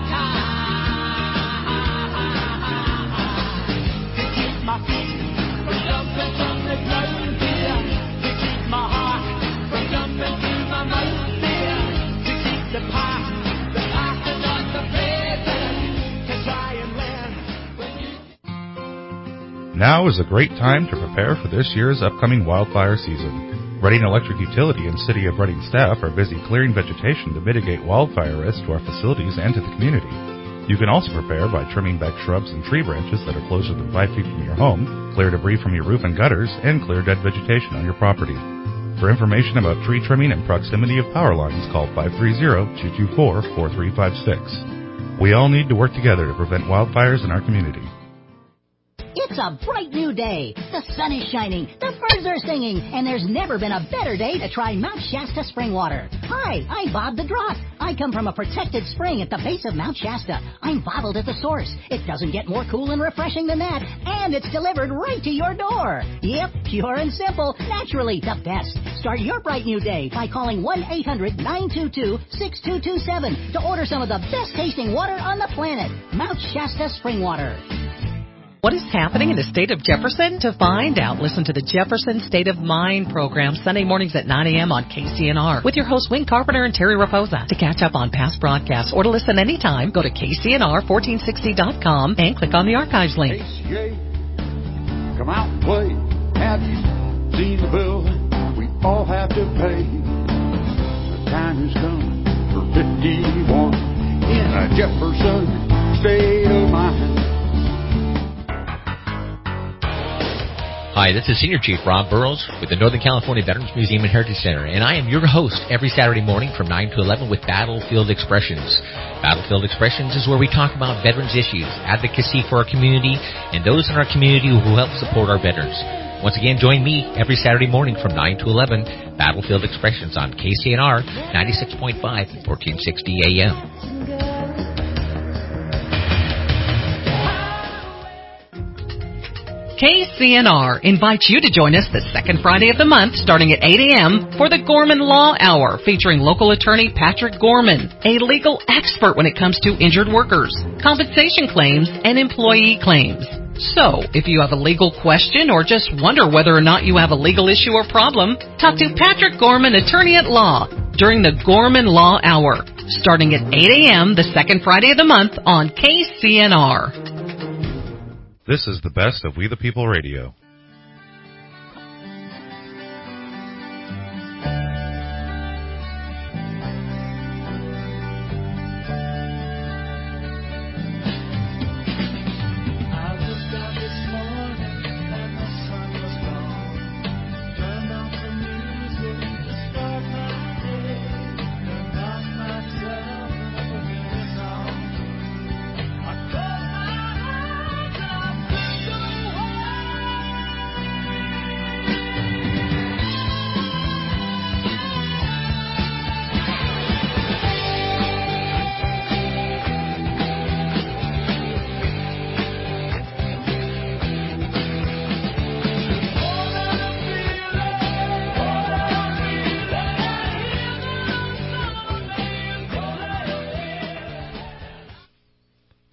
can. To keep my feet from jumping from the ground here. To keep my heart from jumping to my mouth there. To keep the past, the past and not the present. To try and learn when you... Now is a great time to prepare for this year's upcoming wildfire season. Reading Electric Utility and City of Reading staff are busy clearing vegetation to mitigate wildfire risk to our facilities and to the community. You can also prepare by trimming back shrubs and tree branches that are closer than five feet from your home, clear debris from your roof and gutters, and clear dead vegetation on your property. For information about tree trimming and proximity of power lines, call five three zero, two two four, four three five six. We all need to work together to prevent wildfires in our community. It's a bright new day. The sun is shining, the birds are singing, and there's never been a better day to try Mount Shasta spring water. Hi, I'm Bob the Drop. I come from a protected spring at the base of Mount Shasta. I'm bottled at the source. It doesn't get more cool and refreshing than that, and it's delivered right to your door. Yep, pure and simple, naturally the best. Start your bright new day by calling one eight hundred, nine two two, six two two seven to order some of the best tasting water on the planet. Mount Shasta spring water. What is happening in the state of Jefferson? To find out, listen to the Jefferson State of Mind program Sunday mornings at nine a.m. on K C N R with your hosts Wayne Carpenter and Terry Raposa. To catch up on past broadcasts or to listen anytime, go to K C N R fourteen sixty dot com and click on the archives link. K C A, come out and play. Have you seen the bill we all have to pay? The time has come for fifty-one in a Jefferson State of Mind. Hi, this is Senior Chief Rob Burrows with the Northern California Veterans Museum and Heritage Center, and I am your host every Saturday morning from nine to eleven with Battlefield Expressions. Battlefield Expressions is where we talk about veterans issues, advocacy for our community, and those in our community who help support our veterans. Once again, join me every Saturday morning from nine to eleven, Battlefield Expressions on K C N R ninety-six point five, fourteen sixty A M. K C N R invites you to join us the second Friday of the month starting at eight a.m. for the Gorman Law Hour featuring local attorney Patrick Gorman, a legal expert when it comes to injured workers, compensation claims, and employee claims. So, if you have a legal question or just wonder whether or not you have a legal issue or problem, talk to Patrick Gorman, attorney at law, during the Gorman Law Hour starting at eight a.m. the second Friday of the month on K C N R. This is the best of We the People Radio.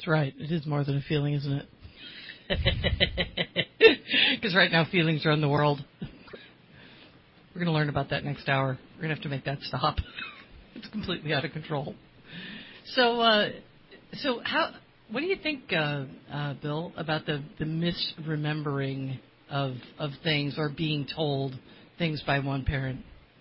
That's right. It is more than a feeling, isn't it? Because right now feelings run the world. We're going to learn about that next hour. We're going to have to make that stop. It's completely out of control. So, uh, so how? What do you think, uh, uh, Bill, about the, the misremembering of of things or being told things by one parent?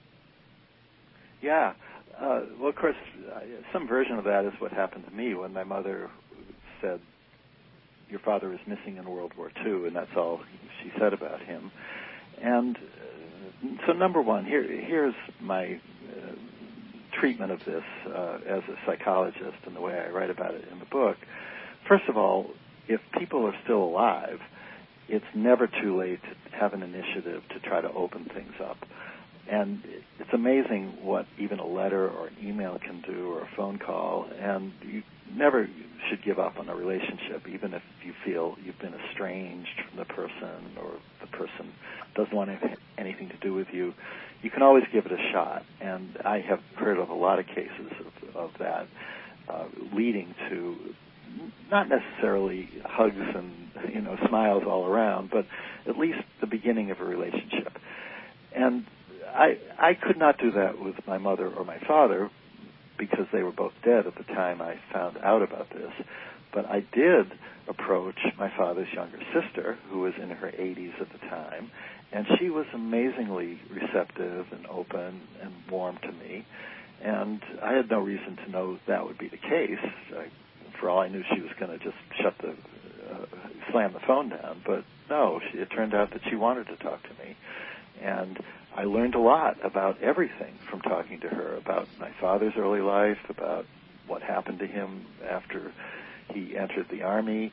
Yeah. Uh, well, of course, uh, some version of that is what happened to me when my mother said, "Your father is missing in World War Two," and that's all she said about him. And uh, so, number one, here here's my uh, treatment of this uh, as a psychologist and the way I write about it in the book. First of all, if people are still alive, it's never too late to have an initiative to try to open things up. And it's amazing what even a letter or an email can do or a phone call, and you never should give up on a relationship, even if you feel you've been estranged from the person or the person doesn't want anything to do with you. You can always give it a shot, and I have heard of a lot of cases of, of that uh, leading to not necessarily hugs and, you know, smiles all around, but at least the beginning of a relationship. And I I could not do that with my mother or my father because they were both dead at the time I found out about this. But I did approach my father's younger sister, who was in her eighties at the time, and she was amazingly receptive and open and warm to me. And I had no reason to know that would be the case. I, for all I knew, she was going to just shut the, uh, slam the phone down. But no, she, it turned out that she wanted to talk to me. And I learned a lot about everything from talking to her, about my father's early life, about what happened to him after he entered the Army.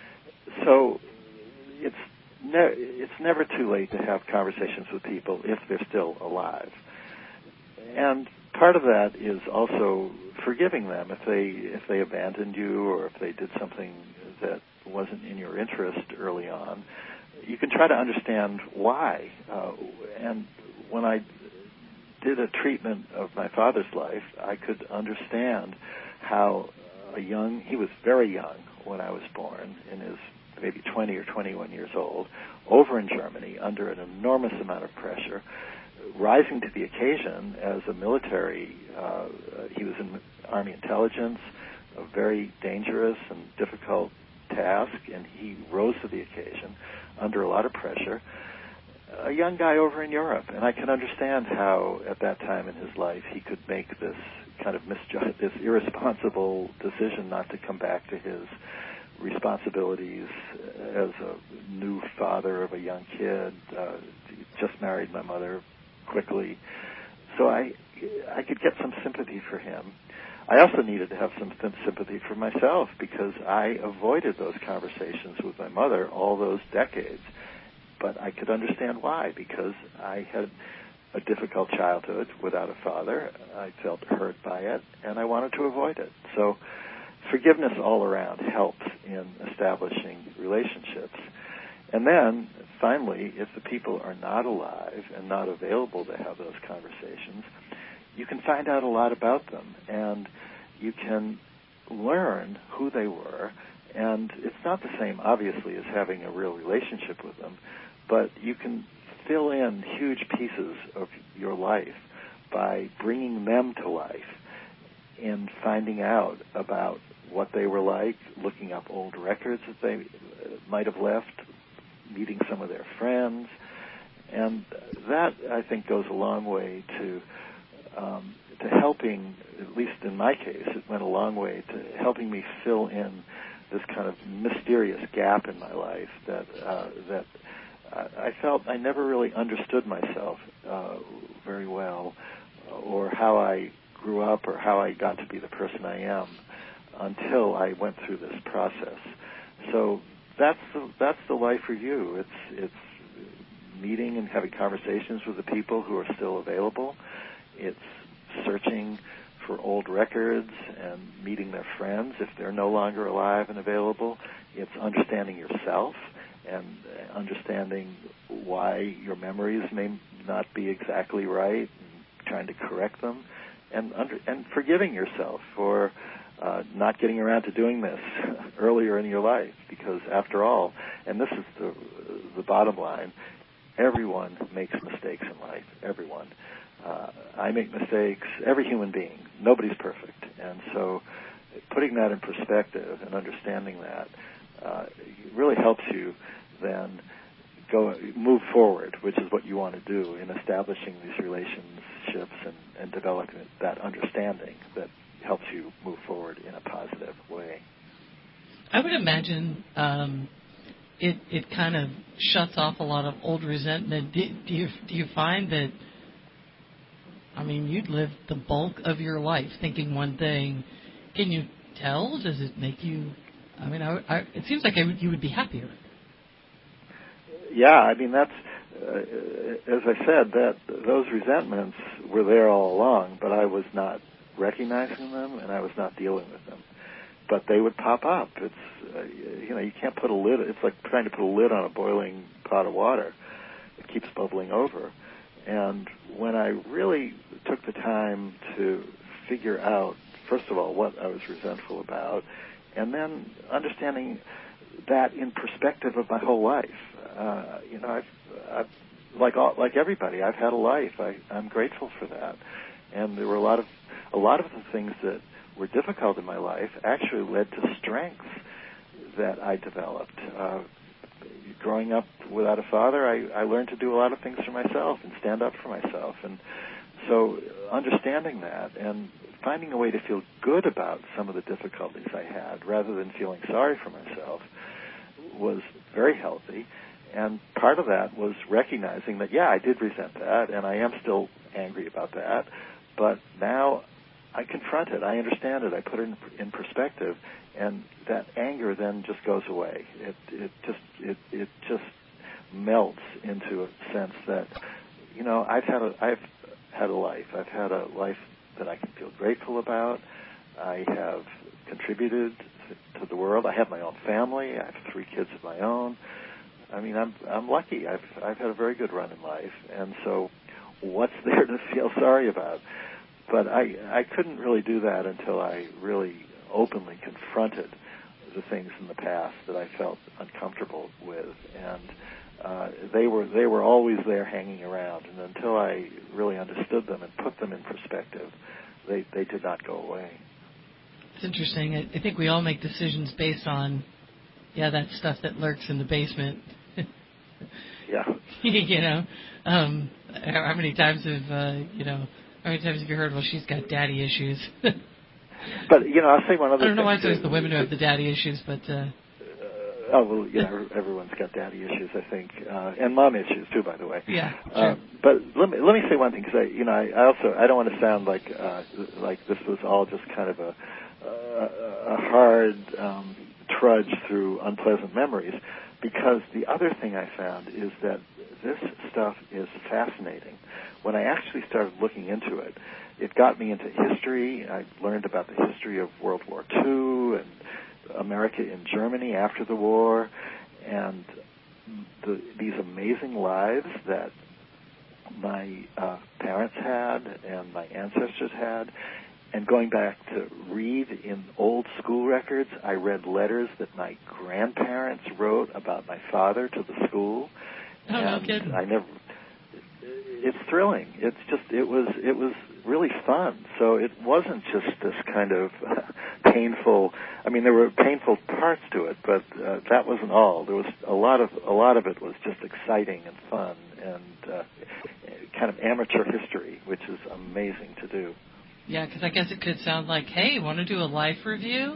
So it's ne- it's never too late to have conversations with people if they're still alive. And part of that is also forgiving them if they if they abandoned you or if they did something that wasn't in your interest early on. You can try to understand why. Uh, and when I did a treatment of my father's life, I could understand how a young, he was very young when I was born, in his maybe twenty or twenty-one years old, over in Germany under an enormous amount of pressure, rising to the occasion as a military, uh, he was in Army intelligence, a very dangerous and difficult task, and he rose to the occasion under a lot of pressure. A young guy over in Europe, and I can understand how at that time in his life he could make this kind of misjudged, this irresponsible decision not to come back to his responsibilities as a new father of a young kid. Uh, just married my mother quickly, so I I could get some sympathy for him. I also needed to have some sympathy for myself because I avoided those conversations with my mother all those decades. But I could understand why, because I had a difficult childhood without a father. I felt hurt by it, and I wanted to avoid it. So forgiveness all around helps in establishing relationships. And then, finally, if the people are not alive and not available to have those conversations, you can find out a lot about them, and you can learn who they were. And it's not the same, obviously, as having a real relationship with them, but you can fill in huge pieces of your life by bringing them to life and finding out about what they were like, looking up old records that they might have left, meeting some of their friends. And that, I think, goes a long way to um, to helping, at least in my case, it went a long way to helping me fill in this kind of mysterious gap in my life that uh, that I felt I never really understood myself uh, very well, or how I grew up, or how I got to be the person I am until I went through this process. So that's the, that's the life review. It's it's meeting and having conversations with the people who are still available. It's searching for old records and meeting their friends if they're no longer alive and available. It's understanding yourself and understanding why your memories may not be exactly right, and trying to correct them, and under, and forgiving yourself for uh, not getting around to doing this earlier in your life, because after all, and this is the the bottom line, everyone makes mistakes in life. Everyone. Uh, I make mistakes. Every human being. Nobody's perfect, and so putting that in perspective and understanding that uh, really helps you then go move forward, which is what you want to do in establishing these relationships and, and developing that understanding that helps you move forward in a positive way. I would imagine um, it it kind of shuts off a lot of old resentment. Do, do you do you find that? I mean, you'd lived the bulk of your life thinking one thing. Can you tell? Does it make you? I mean, I, I, it seems like I would, you would be happier. Yeah, I mean that's uh, as I said, that those resentments were there all along, but I was not recognizing them and I was not dealing with them. But they would pop up. It's uh, you know you can't put a lid. It's like trying to put a lid on a boiling pot of water. It keeps bubbling over. And when I really took the time to figure out, first of all, what I was resentful about, and then understanding that in perspective of my whole life. Uh, you know, I've, I've like all, like everybody, I've had a life. I, I'm grateful for that. And there were a lot of a lot of the things that were difficult in my life actually led to strengths that I developed. Uh, growing up without a father, I, I learned to do a lot of things for myself and stand up for myself. And so understanding that and finding a way to feel good about some of the difficulties I had rather than feeling sorry for myself was very healthy. And part of that was recognizing that, yeah, I did resent that, and I am still angry about that, but now I confront it, I understand it, I put it in, in perspective, and that anger then just goes away. It it just it it just melts into a sense that, you know, I've had a I've had a life. I've had a life that I can feel grateful about. I have contributed to the world. I have my own family. I have three kids of my own. I mean, I'm I'm lucky. I've I've had a very good run in life, and so what's there to feel sorry about? But I I couldn't really do that until I really openly confronted the things in the past that I felt uncomfortable with, and uh, they were they were always there hanging around, and until I really understood them and put them in perspective, they they did not go away. It's interesting. I, I think we all make decisions based on, yeah, that stuff that lurks in the basement. Yeah. you know, um, how many times have uh, you know? How many times have you heard? Well, she's got daddy issues. But you know, I'll say one other. I don't know thing why it's always too. the women who have the daddy issues, but. Uh, uh, oh well, you know, everyone's got daddy issues, I think, uh, and mom issues too, by the way. Yeah. Uh, but let me let me say one thing, because I, you know, I, I also I don't want to sound like uh, like this was all just kind of a a, a hard um, trudge through unpleasant memories, because the other thing I found is that this stuff is fascinating. When I actually started looking into it, it got me into history. I learned about the history of World War Two and America in Germany after the war, and the, these amazing lives that my uh, parents had and my ancestors had. And going back to read in old school records, I read letters that my grandparents wrote about my father to the school. Oh, and no kidding. I never. It's thrilling. It's just it was it was really fun. So it wasn't just this kind of uh, painful. I mean, there were painful parts to it, but uh, that wasn't all. There was a lot of a lot of it was just exciting and fun and uh, kind of amateur history, which is amazing to do. Yeah, because I guess it could sound like, hey, want to do a life review?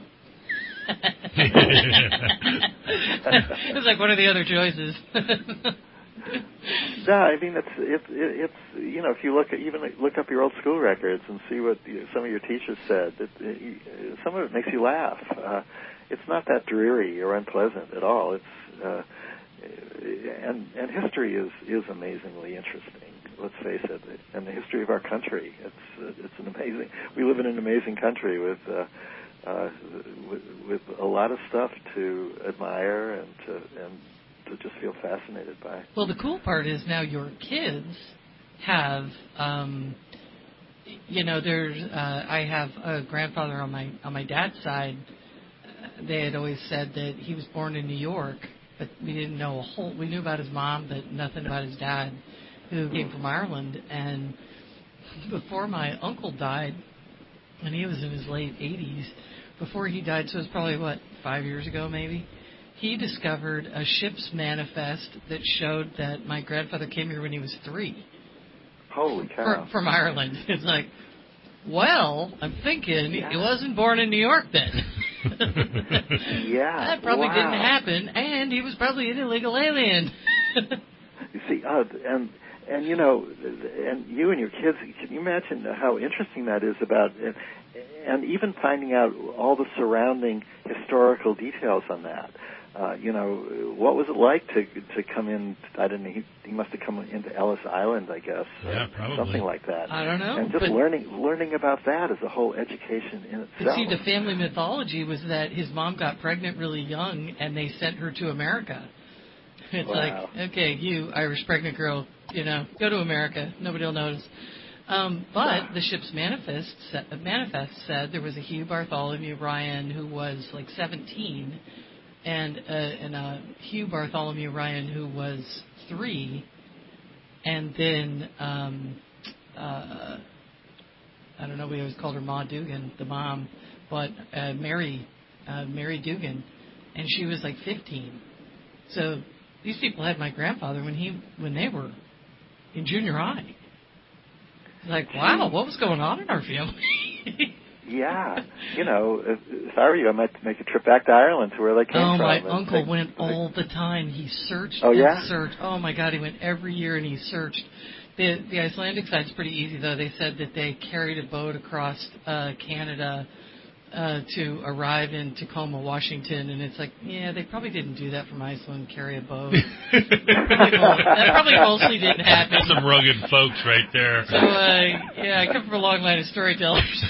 It's like, what are the other choices? Yeah, I mean, it's it's it's you know, if you look at even look up your old school records and see what some of your teachers said, it, it, some of it makes you laugh. Uh, it's not that dreary or unpleasant at all. It's uh, and and history is is amazingly interesting. Let's face it, and the history of our country. It's it's an amazing. We live in an amazing country with. Uh, Uh, with, with a lot of stuff to admire and to and to just feel fascinated by. Well, the cool part is now your kids have um, you know, there's uh, I have a grandfather on my on my dad's side. They had always said that he was born in New York, but we didn't know a whole. We knew about his mom, but nothing about his dad, who came from Ireland. And before my uncle died, and he was in his late eighties, before he died, so it was probably what five years ago, maybe. He discovered a ship's manifest that showed that my grandfather came here when he was three. Holy cow! From, from Ireland. It's like, well, I'm thinking yeah. he wasn't born in New York then. yeah, that probably wow. didn't happen, and he was probably an illegal alien. You see, uh, and and you know, and you and your kids. Can you imagine how interesting that is about? And, and even finding out all the surrounding historical details on that. Uh, you know, what was it like to to come in? I don't know. He, he must have come into Ellis Island, I guess. Yeah, probably Something like that. I don't know. And just learning learning about that is a whole education in itself. See, the family mythology was that his mom got pregnant really young, and they sent her to America. It's wow. like, okay, you Irish pregnant girl, you know, go to America. Nobody will notice. Um, but the ship's manifest, manifest said there was a Hugh Bartholomew Ryan who was like seventeen. And, uh, and uh, Hugh Bartholomew Ryan, who was three, and then um, uh, I don't know, we always called her Ma Dugan, the mom, but uh, Mary, uh, Mary Dugan, and she was like fifteen. So these people had my grandfather when he when they were in junior high. Like, wow, what was going on in our family? Yeah, you know, if, if I were you, I might make a trip back to Ireland to where they came oh, from. Oh, my and uncle they, went all the time. He searched oh, and yeah? searched. Oh, my God, he went every year and he searched. The, the Icelandic side's pretty easy, though. They said that they carried a boat across uh, Canada uh, to arrive in Tacoma, Washington, and it's like, yeah, they probably didn't do that from Iceland, carry a boat. probably, that probably mostly didn't happen. Some rugged folks right there. So, uh, yeah, I come from a long line of storytellers.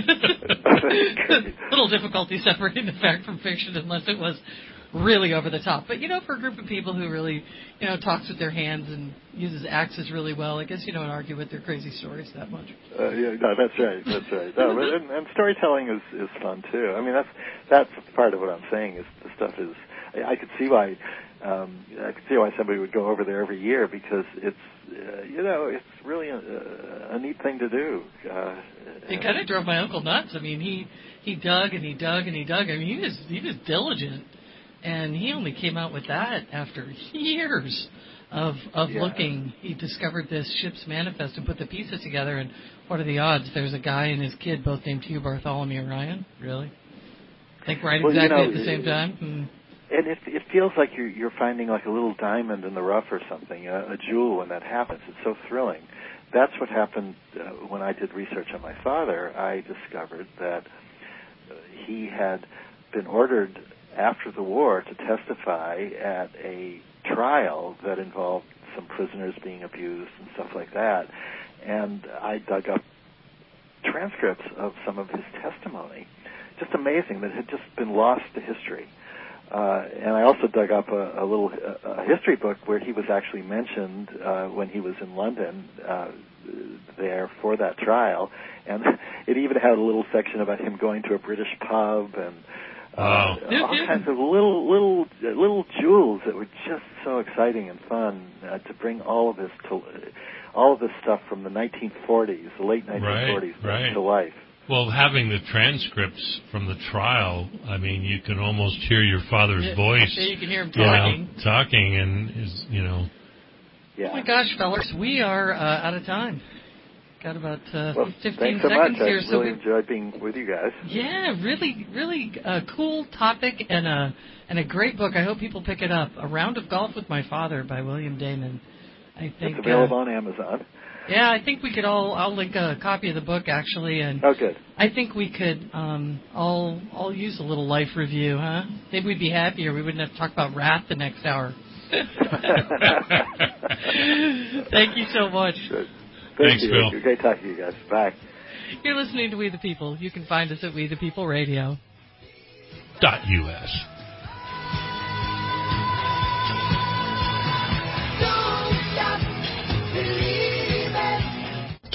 Little difficulty separating the fact from fiction unless it was really over the top. But, you know, for a group of people who really, you know, talks with their hands and uses axes really well, I guess you don't argue with their crazy stories that much. Uh, yeah, no, that's right, that's right. No, but, and, and storytelling is, is fun, too. I mean, that's that's part of what I'm saying is the stuff is, I, I could see why, um, I could see why somebody would go over there every year because it's, uh, you know, it's really a, a neat thing to do. Uh, it kind of drove my uncle nuts. I mean, he, he dug and he dug and he dug. I mean, he was, he was diligent. And he only came out with that after years of of yeah. looking. He discovered this ship's manifest and put the pieces together. And what are the odds? There's a guy and his kid both named Hugh Bartholomew Ryan. Really? Think right well, exactly you know, at the same time? Hmm. And it, it feels like you're, you're finding like a little diamond in the rough or something, a, a jewel when that happens. It's so thrilling. That's what happened uh, when I did research on my father. I discovered that uh, he had been ordered after the war to testify at a trial that involved some prisoners being abused and stuff like that. And I dug up transcripts of some of his testimony. Just amazing that it had just been lost to history. Uh, and I also dug up a, a little a, a history book where he was actually mentioned uh, when he was in London uh, there for that trial. And it even had a little section about him going to a British pub and Wow. Uh, all kinds of little, little, little jewels that were just so exciting and fun uh, to bring all of this to, all of this stuff from the nineteen forties, the late nineteen forties, right, right. to life. Well, having the transcripts from the trial, I mean, you can almost hear your father's yeah, voice. Yeah, you can hear him talking. You know, talking, and is you know. Yeah. Oh my gosh, fellas, we are uh, out of time. Got about uh, well, fifteen thanks so seconds much. here. I so really we, enjoyed being with you guys. Yeah, really, really uh, cool topic and a and a great book. I hope people pick it up. A Round of Golf with My Father by William Damon. I think it's available uh, on Amazon. Yeah, I think we could all. I'll link a copy of the book actually, and oh, good. I think we could um, all all use a little life review, huh? Maybe we'd be happier. We wouldn't have to talk about wrath the next hour. Thank you so much. Good. Thanks, you. Bill. Great talking to you guys. Bye. You're listening to We the People. You can find us at We the People Radio. Dot U S.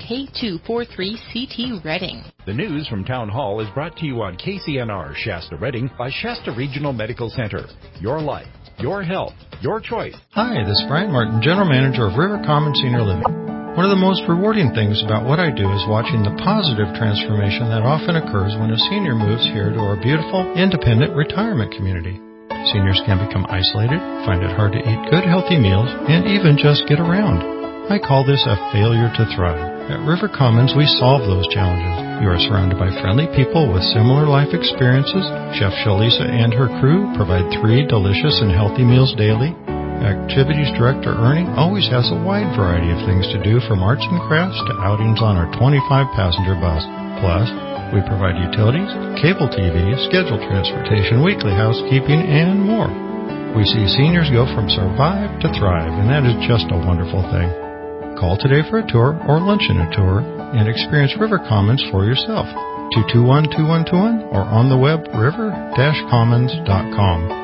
K two four three C T Reading. The news from Town Hall is brought to you on K C N R Shasta Reading by Shasta Regional Medical Center. Your life, your health, your choice. Hi, this is Brian Martin, General Manager of River Common Senior Living. One of the most rewarding things about what I do is watching the positive transformation that often occurs when a senior moves here to our beautiful, independent retirement community. Seniors can become isolated, find it hard to eat good, healthy meals, and even just get around. I call this a failure to thrive. At River Commons, we solve those challenges. You are surrounded by friendly people with similar life experiences. Chef Shalisa and her crew provide three delicious and healthy meals daily. Activities Director Ernie always has a wide variety of things to do, from arts and crafts to outings on our twenty-five passenger bus. Plus, we provide utilities, cable T V, scheduled transportation, weekly housekeeping, and more. We see seniors go from survive to thrive, and that is just a wonderful thing. Call today for a tour or lunch and a tour and experience River Commons for yourself. two two one, two one two one or on the web river dash commons dot com.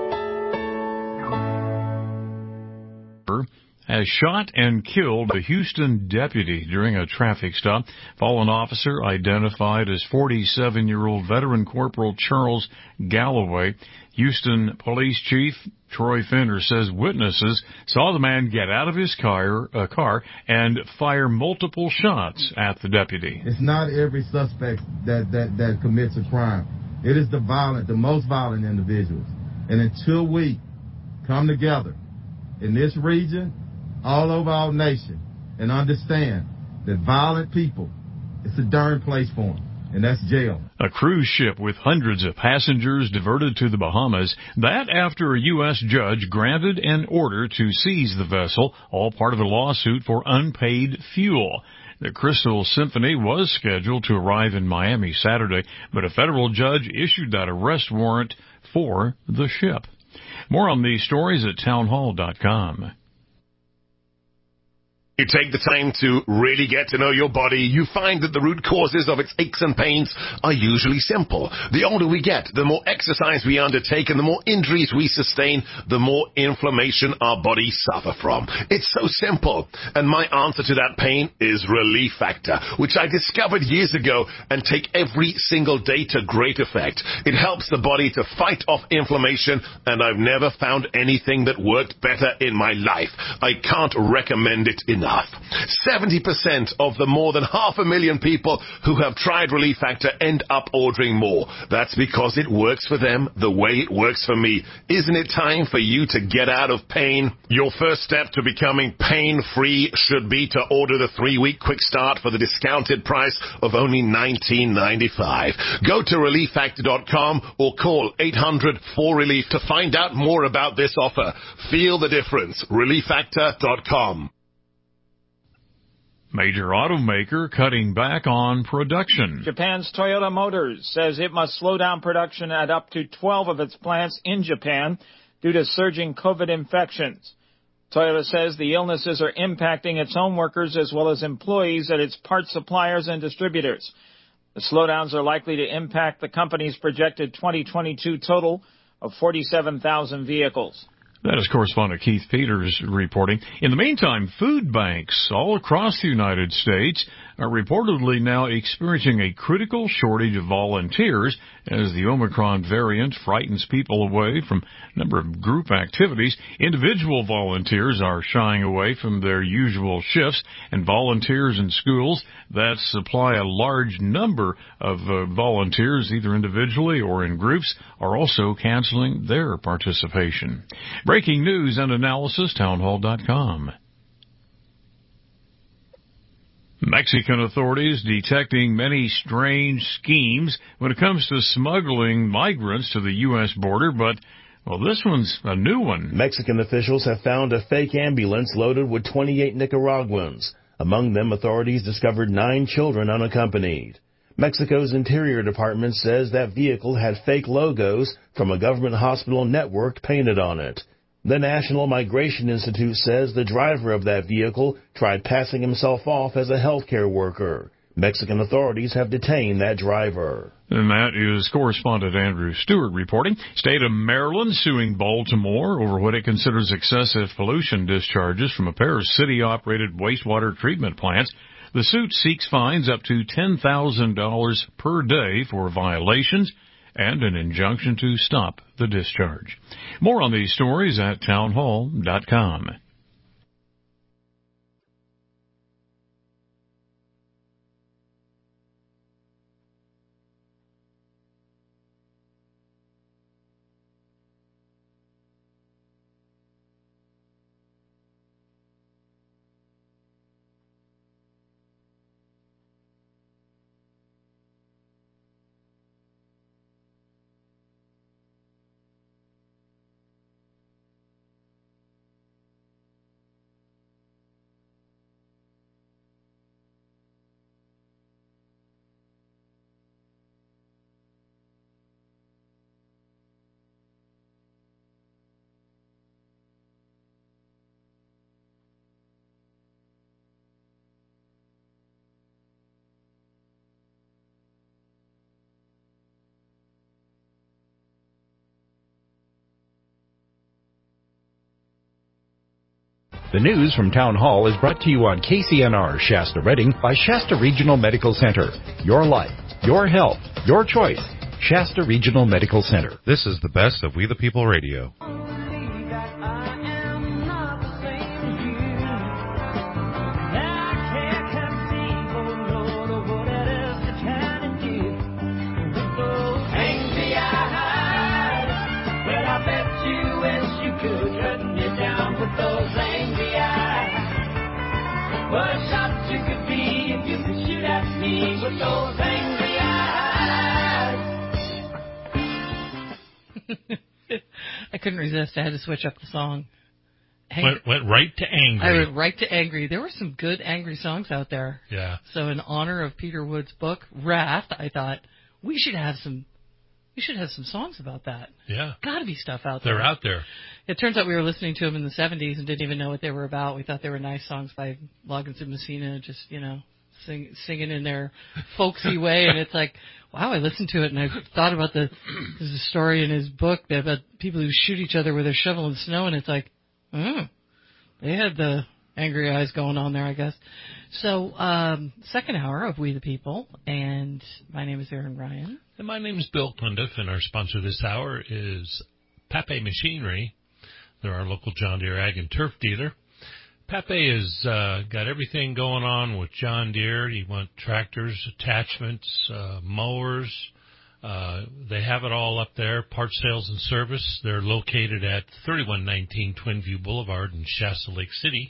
Has shot and killed a Houston deputy during a traffic stop. Fallen officer identified as forty-seven-year-old veteran Corporal Charles Galloway. Houston Police Chief Troy Fender says witnesses saw the man get out of his car, uh, car and fire multiple shots at the deputy. It's not every suspect that, that, that commits a crime. It is the violent, the most violent individuals. And until we come together in this region, all over our nation, and understand that violent people, it's a darn place for them, and that's jail. A cruise ship with hundreds of passengers diverted to the Bahamas. That after a U S judge granted an order to seize the vessel, all part of a lawsuit for unpaid fuel. The Crystal Symphony was scheduled to arrive in Miami Saturday, but a federal judge issued that arrest warrant for the ship. More on these stories at townhall dot com. You take the time to really get to know your body, you find that the root causes of its aches and pains are usually simple. The older we get, the more exercise we undertake, and the more injuries we sustain, the more inflammation our bodies suffer from. It's so simple. And my answer to that pain is Relief Factor, which I discovered years ago and take every single day to great effect. It helps the body to fight off inflammation, and I've never found anything that worked better in my life. I can't recommend it enough. seventy percent of the more than half a million people who have tried Relief Factor end up ordering more. That's because it works for them the way it works for me. Isn't it time for you to get out of pain? Your first step to becoming pain-free should be to order the three-week quick start for the discounted price of only nineteen ninety-five. Go to relief factor dot com or call eight hundred four relief to find out more about this offer. Feel the difference. relief factor dot com. Major automaker cutting back on production. Japan's Toyota Motors says it must slow down production at up to twelve of its plants in Japan due to surging COVID infections. Toyota says the illnesses are impacting its own workers as well as employees at its parts suppliers and distributors. The slowdowns are likely to impact the company's projected twenty twenty-two total of forty-seven thousand vehicles. That is correspondent Keith Peters reporting. In the meantime, food banks all across the United States are reportedly now experiencing a critical shortage of volunteers as the Omicron variant frightens people away from a number of group activities. Individual volunteers are shying away from their usual shifts, and volunteers in schools that supply a large number of uh, volunteers, either individually or in groups, are also canceling their participation. Breaking news and analysis, townhall dot com. Mexican authorities detecting many strange schemes when it comes to smuggling migrants to the U S border, but, well, this one's a new one. Mexican officials have found a fake ambulance loaded with twenty-eight Nicaraguans. Among them, authorities discovered nine children unaccompanied. Mexico's Interior Department says that vehicle had fake logos from a government hospital network painted on it. The National Migration Institute says the driver of that vehicle tried passing himself off as a healthcare worker. Mexican authorities have detained that driver. And that is correspondent Andrew Stewart reporting. State of Maryland suing Baltimore over what it considers excessive pollution discharges from a pair of city-operated wastewater treatment plants. The suit seeks fines up to ten thousand dollars per day for violations and an injunction to stop the discharge. More on these stories at townhall dot com. The news from Town Hall is brought to you on K C N R Shasta Redding by Shasta Regional Medical Center. Your life, your health, your choice. Shasta Regional Medical Center. This is the best of We the People Radio. What a shot you could be if you could shoot at me with those angry eyes. I couldn't resist. I had to switch up the song. Went, went right to angry. I went right to angry. There were some good angry songs out there. Yeah. So in honor of Peter Wood's book, Wrath, I thought we should have some We should have some songs about that. Yeah. Got to be stuff out there. They're out there. It turns out we were listening to them in the seventies and didn't even know what they were about. We thought they were nice songs by Loggins and Messina, just, you know, sing, singing in their folksy way. And it's like, wow, I listened to it and I thought about the, there's a story in his book about people who shoot each other with a shovel in snow. And it's like, hmm, they had the angry eyes going on there, I guess. So, um, second hour of We the People, and my name is Aaron Ryan. And my name is Bill Cundiff, and our sponsor this hour is Pape Machinery. They're our local John Deere Ag and Turf dealer. Pape has uh, got everything going on with John Deere. You want tractors, attachments, uh, mowers. Uh, they have it all up there, parts sales and service. They're located at thirty-one nineteen Twinview Boulevard in Shasta Lake City.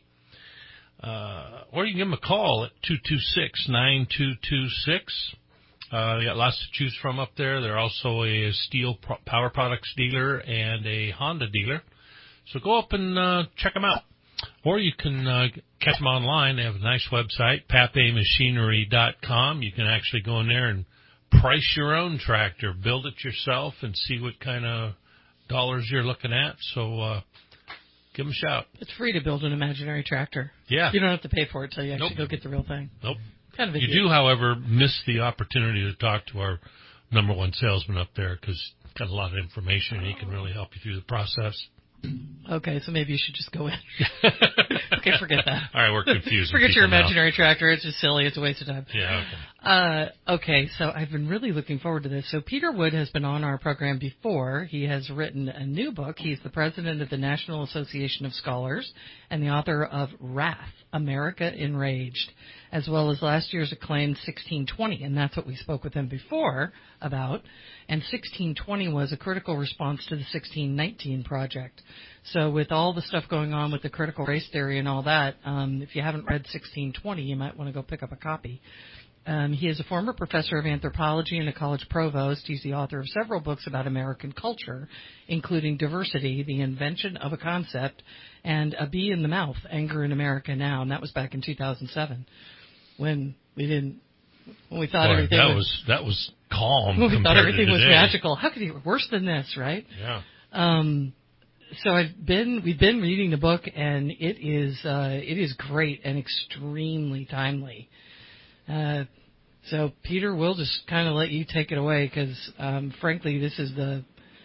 Uh, or you can give them a call at two two six, nine two two six. Uh, they got lots to choose from up there. They're also a Steel Pro- Power Products dealer and a Honda dealer. So go up and uh, check them out. Or you can uh, catch them online. They have a nice website, pape machinery dot com. You can actually go in there and price your own tractor, build it yourself, and see what kind of dollars you're looking at. So uh, give them a shout. It's free to build an imaginary tractor. Yeah. You don't have to pay for it until you actually Nope. go get the real thing. Nope. Kind of a you deal. do, however, miss the opportunity to talk to our number one salesman up there because he's got a lot of information and he can really help you through the process. Okay, so maybe you should just go in. Okay, forget that. All right, we're confused. Forget your imaginary tractor. It's just silly. It's a waste of time. Yeah, okay. Uh, okay, so I've been really looking forward to this. So Peter Wood has been on our program before. He has written a new book. He's the president of the National Association of Scholars and the author of Wrath, America Enraged, as well as last year's acclaimed sixteen twenty, and that's what we spoke with him before about. And sixteen twenty was a critical response to the sixteen nineteen project. So with all the stuff going on with the critical race theory and all that, um, if you haven't read sixteen twenty, you might want to go pick up a copy. Um, he is a former professor of anthropology and a college provost. He's the author of several books about American culture, including Diversity, The Invention of a Concept, and A Bee in the Mouth, Anger in America Now, and that was back in two thousand seven when we didn't, when we thought Boy, everything that was, was that was calm. when we thought everything was today. magical. How could it be worse than this, right? Yeah. Um, so I've been, we've been reading the book, and it is, uh, it is great and extremely timely. Uh, so Peter, we'll just kind of let you take it away because, um, frankly, this is the,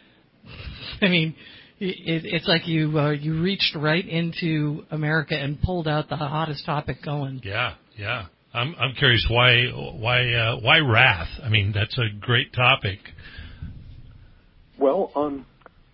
I mean, it, it's like you, uh, you reached right into America and pulled out the hottest topic going. Yeah, yeah. I'm I'm curious why why uh, why wrath? I mean, that's a great topic. Well, um,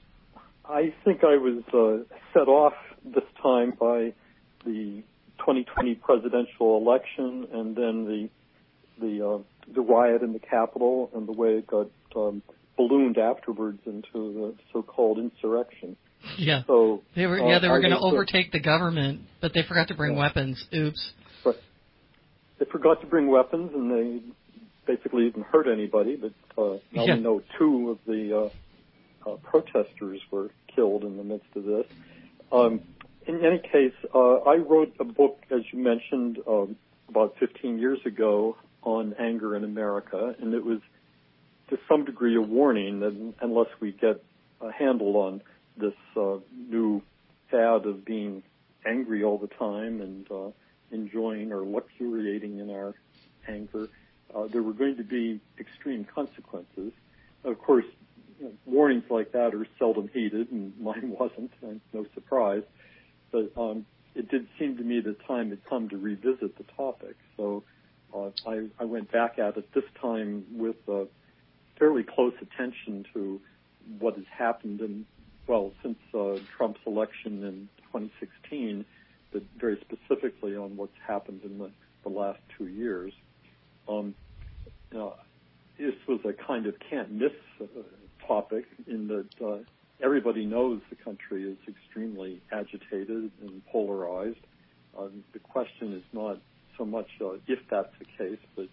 I think I was uh, set off this time by the twenty twenty presidential election, and then the the uh, the riot in the Capitol, and the way it got um, ballooned afterwards into the so-called insurrection. Yeah. So they were uh, yeah they were going to was, overtake the government, but they forgot to bring yeah. weapons. Oops. Right. They forgot to bring weapons, and they basically didn't hurt anybody. But uh, now yeah. we know two of the uh, uh, protesters were killed in the midst of this. Um, in any case, uh, I wrote a book, as you mentioned, um, about fifteen years ago on anger in America, and it was to some degree a warning that unless we get a handle on this uh, new fad of being angry all the time and uh, enjoying or luxuriating in our anger, uh, there were going to be extreme consequences. Of course, you know, warnings like that are seldom heeded, and mine wasn't, and no surprise. But um, it did seem to me the time had come to revisit the topic. So uh, I, I went back at it this time with uh, fairly close attention to what has happened in, well, since uh, Trump's election in twenty sixteen, but very specifically on what's happened in the, the last two years. Um, you know, this was a kind of can't-miss uh, topic in that uh, everybody knows the country is extremely agitated and polarized. Uh, the question is not so much uh, if that's the case, but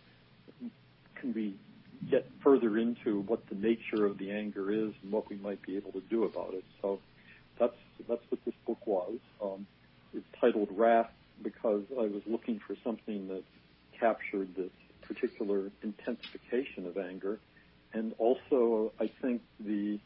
can we get further into what the nature of the anger is and what we might be able to do about it. So that's that's what this book was. Um, it's titled Wrath because I was looking for something that captured this particular intensification of anger, and also I think the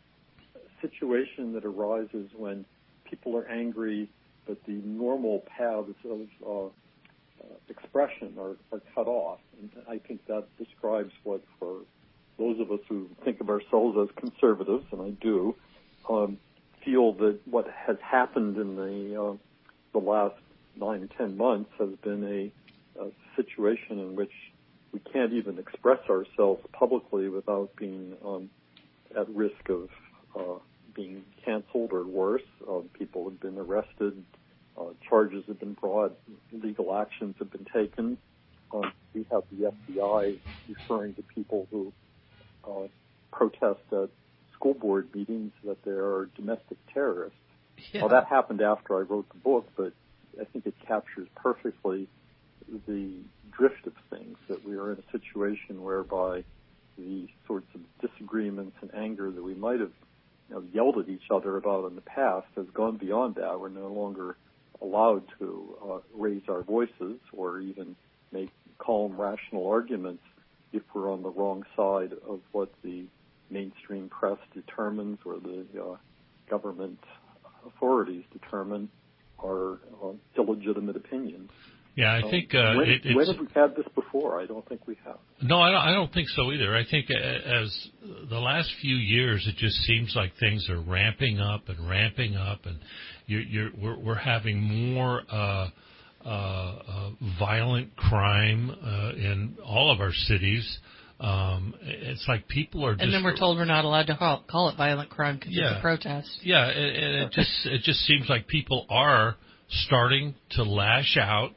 situation that arises when people are angry but the normal paths of uh, uh, expression are, are cut off. And I think that describes what, for those of us who think of ourselves as conservatives, and I do, um, feel that what has happened in the uh, the last nine, ten months has been a, a situation in which we can't even express ourselves publicly without being um, at risk of uh, being canceled or worse. Uh, people have been arrested, uh, charges have been brought, legal actions have been taken. Um, we have the F B I referring to people who uh, protest at school board meetings that they are domestic terrorists. Yeah. Now, that happened after I wrote the book, but I think it captures perfectly the drift of things, that we are in a situation whereby the sorts of disagreements and anger that we might have you know, yelled at each other about in the past has gone beyond that. We're no longer allowed to uh, raise our voices or even make calm, rational arguments if we're on the wrong side of what the mainstream press determines or the uh, government authorities determine are uh, illegitimate opinions. Yeah, I um, think uh, when, it, it's, when have we had this before? I don't think we have. No, I don't, I don't think so either. I think as the last few years, it just seems like things are ramping up and ramping up, and you're, you're, we're, we're having more uh, uh, uh, violent crime uh, in all of our cities. Um, it's like people are just... And then we're told we're not allowed to call, call it violent crime because yeah, it's a protest. Yeah, and, and it just it just seems like people are starting to lash out.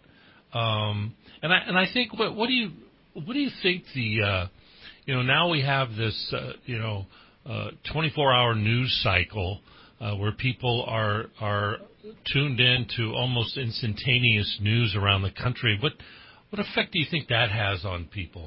Um, and I and I think what what do you what do you think the uh, you know now we have this uh, you know uh, twenty-four hour news cycle uh, where people are are tuned in to almost instantaneous news around the country. What what effect do you think that has on people?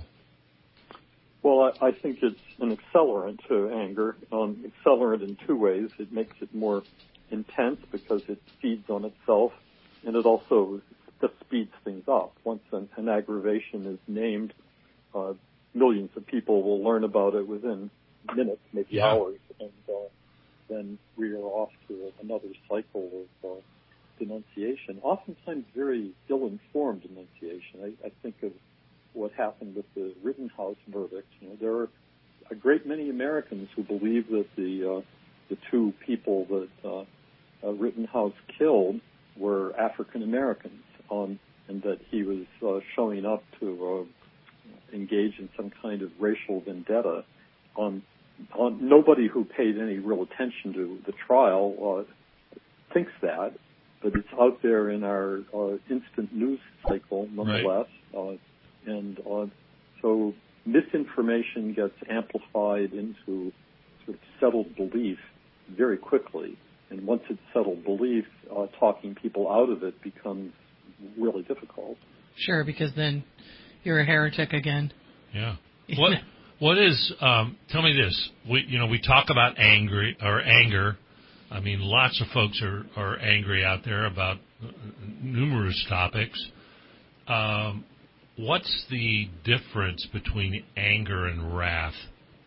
Well, I, I think it's an accelerant to anger. Um, accelerant in two ways. It makes it more intense because it feeds on itself, and it also just speeds things up. Once an, an aggravation is named, uh, millions of people will learn about it within minutes, maybe yeah. hours, and uh, then we are off to another cycle of uh, denunciation, oftentimes very ill-informed denunciation. I, I think of what happened with the Rittenhouse verdict. You know, there are a great many Americans who believe that the uh, the two people that uh, uh, Rittenhouse killed were African Americans. Um, and that he was uh, showing up to uh, engage in some kind of racial vendetta. Um, on, nobody who paid any real attention to the trial uh, thinks that, but it's out there in our uh, instant news cycle nonetheless. Right. Uh, and uh, so misinformation gets amplified into sort of settled belief very quickly. And once it's settled belief, uh, talking people out of it becomes really difficult. Sure, because then you're a heretic again. Yeah. What What is? Um, tell me this. We you know we talk about angry or anger. I mean, lots of folks are, are angry out there about numerous topics. Um, what's the difference between anger and wrath?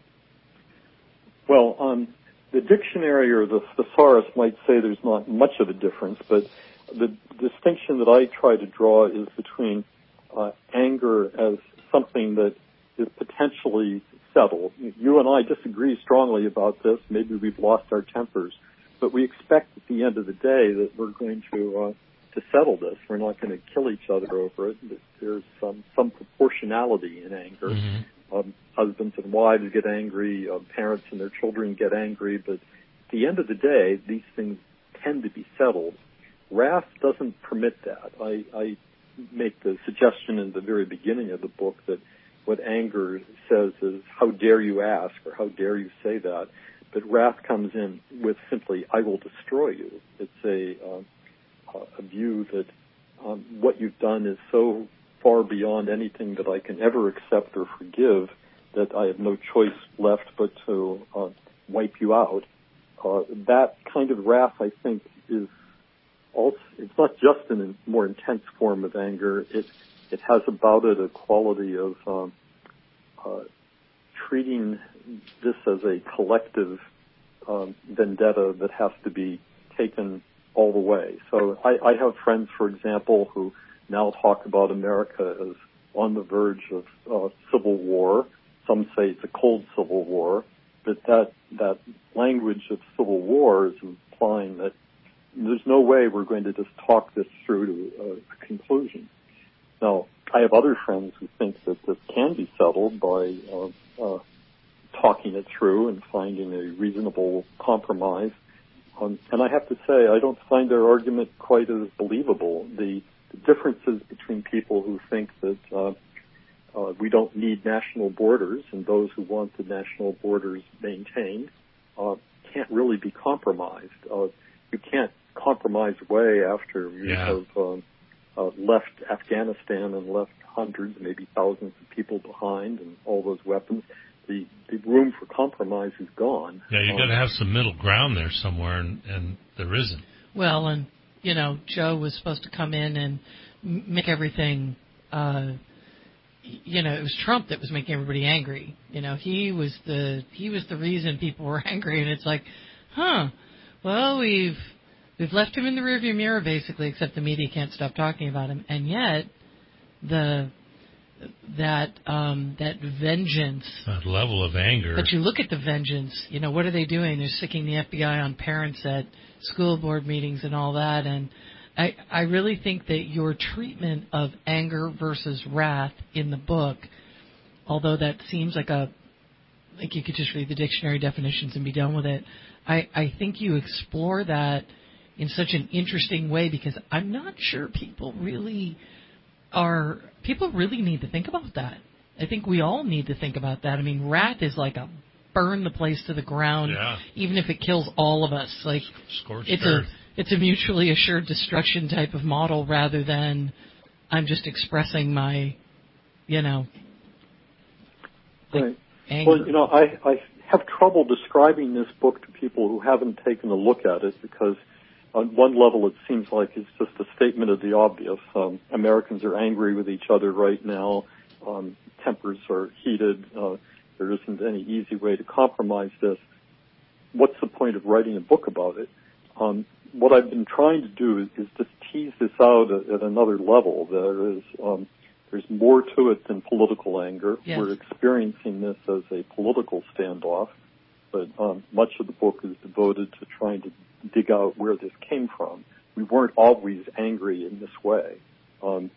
Well, um, the dictionary or the thesaurus might say there's not much of a difference, but the distinction that I try to draw is between uh, anger as something that is potentially settled. You and I disagree strongly about this. Maybe we've lost our tempers, but we expect at the end of the day that we're going to uh, to settle this. We're not going to kill each other over it. There's some some proportionality in anger. Mm-hmm. Um, husbands and wives get angry. Uh, parents and their children get angry. But at the end of the day, these things tend to be settled. Wrath doesn't permit that. I, I make the suggestion in the very beginning of the book that what anger says is, how dare you ask, or how dare you say that? But wrath comes in with simply, I will destroy you. It's a, uh, a view that um, what you've done is so far beyond anything that I can ever accept or forgive that I have no choice left but to uh, wipe you out. Uh, that kind of wrath, I think, is also, it's not just in a more intense form of anger. It it has about it a quality of um, uh, treating this as a collective um, vendetta that has to be taken all the way. So I, I have friends, for example, who now talk about America as on the verge of uh, civil war. Some say it's a cold civil war, but that that language of civil war is implying that there's no way we're going to just talk this through to a, a conclusion. Now, I have other friends who think that this can be settled by uh, uh, talking it through and finding a reasonable compromise. Um, and I have to say, I don't find their argument quite as believable. The, the differences between people who think that uh, uh, we don't need national borders and those who want the national borders maintained uh, can't really be compromised. Uh, you can't compromise away after you yeah. have um, uh, left Afghanistan and left hundreds, maybe thousands of people behind and all those weapons. The, the room for compromise is gone. Yeah, you've um, got to have some middle ground there somewhere, and, and there isn't. Well, and, you know, Joe was supposed to come in and make everything, uh, you know, it was Trump that was making everybody angry. You know, he was the he was the reason people were angry, and it's like, huh, well, we've we've left him in the rearview mirror, basically, except the media can't stop talking about him. And yet, the that um, that vengeance, that level of anger. But you look at the vengeance. You know, what are they doing? They're sicking the F B I on parents at school board meetings and all that. And I I really think that your treatment of anger versus wrath in the book, although that seems like a like you could just read the dictionary definitions and be done with it, I, I think you explore that in such an interesting way, because I'm not sure people really are, people really need to think about that. I think we all need to think about that. I mean, wrath is like a burn the place to the ground, yeah. even if it kills all of us. Like Scorched it's earth. a it's a mutually assured destruction type of model rather than I'm just expressing my, you know, like right. anger. Well, you know, I, I have trouble describing this book to people who haven't taken a look at it, because on one level it seems like it's just a statement of the obvious. Um, Americans are angry with each other right now. Um, tempers are heated. Uh, there isn't any easy way to compromise this. What's the point of writing a book about it? Um, what I've been trying to do is, is just tease this out at, at another level. There is um, there's more to it than political anger. Yes. We're experiencing this as a political standoff, but um, much of the book is devoted to trying to dig out where this came from. We weren't always angry in this way. Um,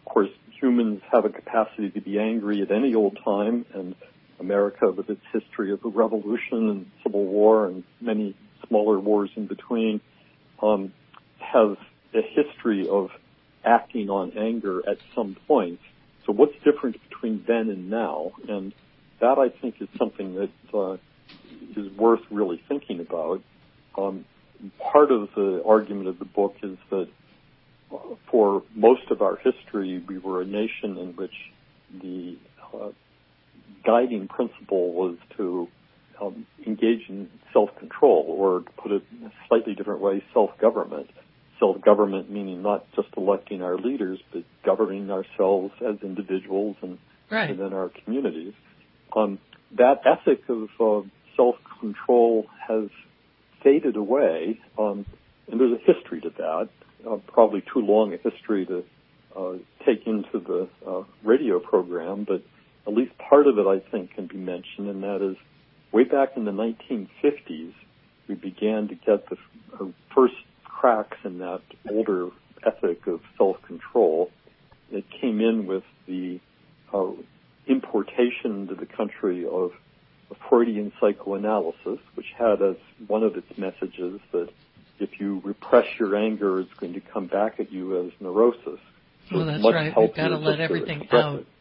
course, humans have a capacity to be angry at any old time, and America, with its history of the Revolution and Civil War and many smaller wars in between, um, has a history of acting on anger at some point. So what's different between then and now? And that, I think, is something that uh, is worth really thinking about. Um, part of the argument of the book is that uh, for most of our history, we were a nation in which the uh, guiding principle was to um, engage in self-control, or to put it in a slightly different way, self-government. Self-government meaning not just electing our leaders, but governing ourselves as individuals and right. within our communities. Um, that ethic of uh, self-control has faded away, um, and there's a history to that, uh, probably too long a history to uh, take into the uh, radio program, but at least part of it, I think, can be mentioned, and that is way back in the nineteen fifties, we began to get the uh, first cracks in that older ethic of self-control. It came in with the uh, importation to the country of Freudian psychoanalysis, which had as one of its messages that if you repress your anger, it's going to come back at you as neurosis. So well, that's right. We've got to let everything out. It.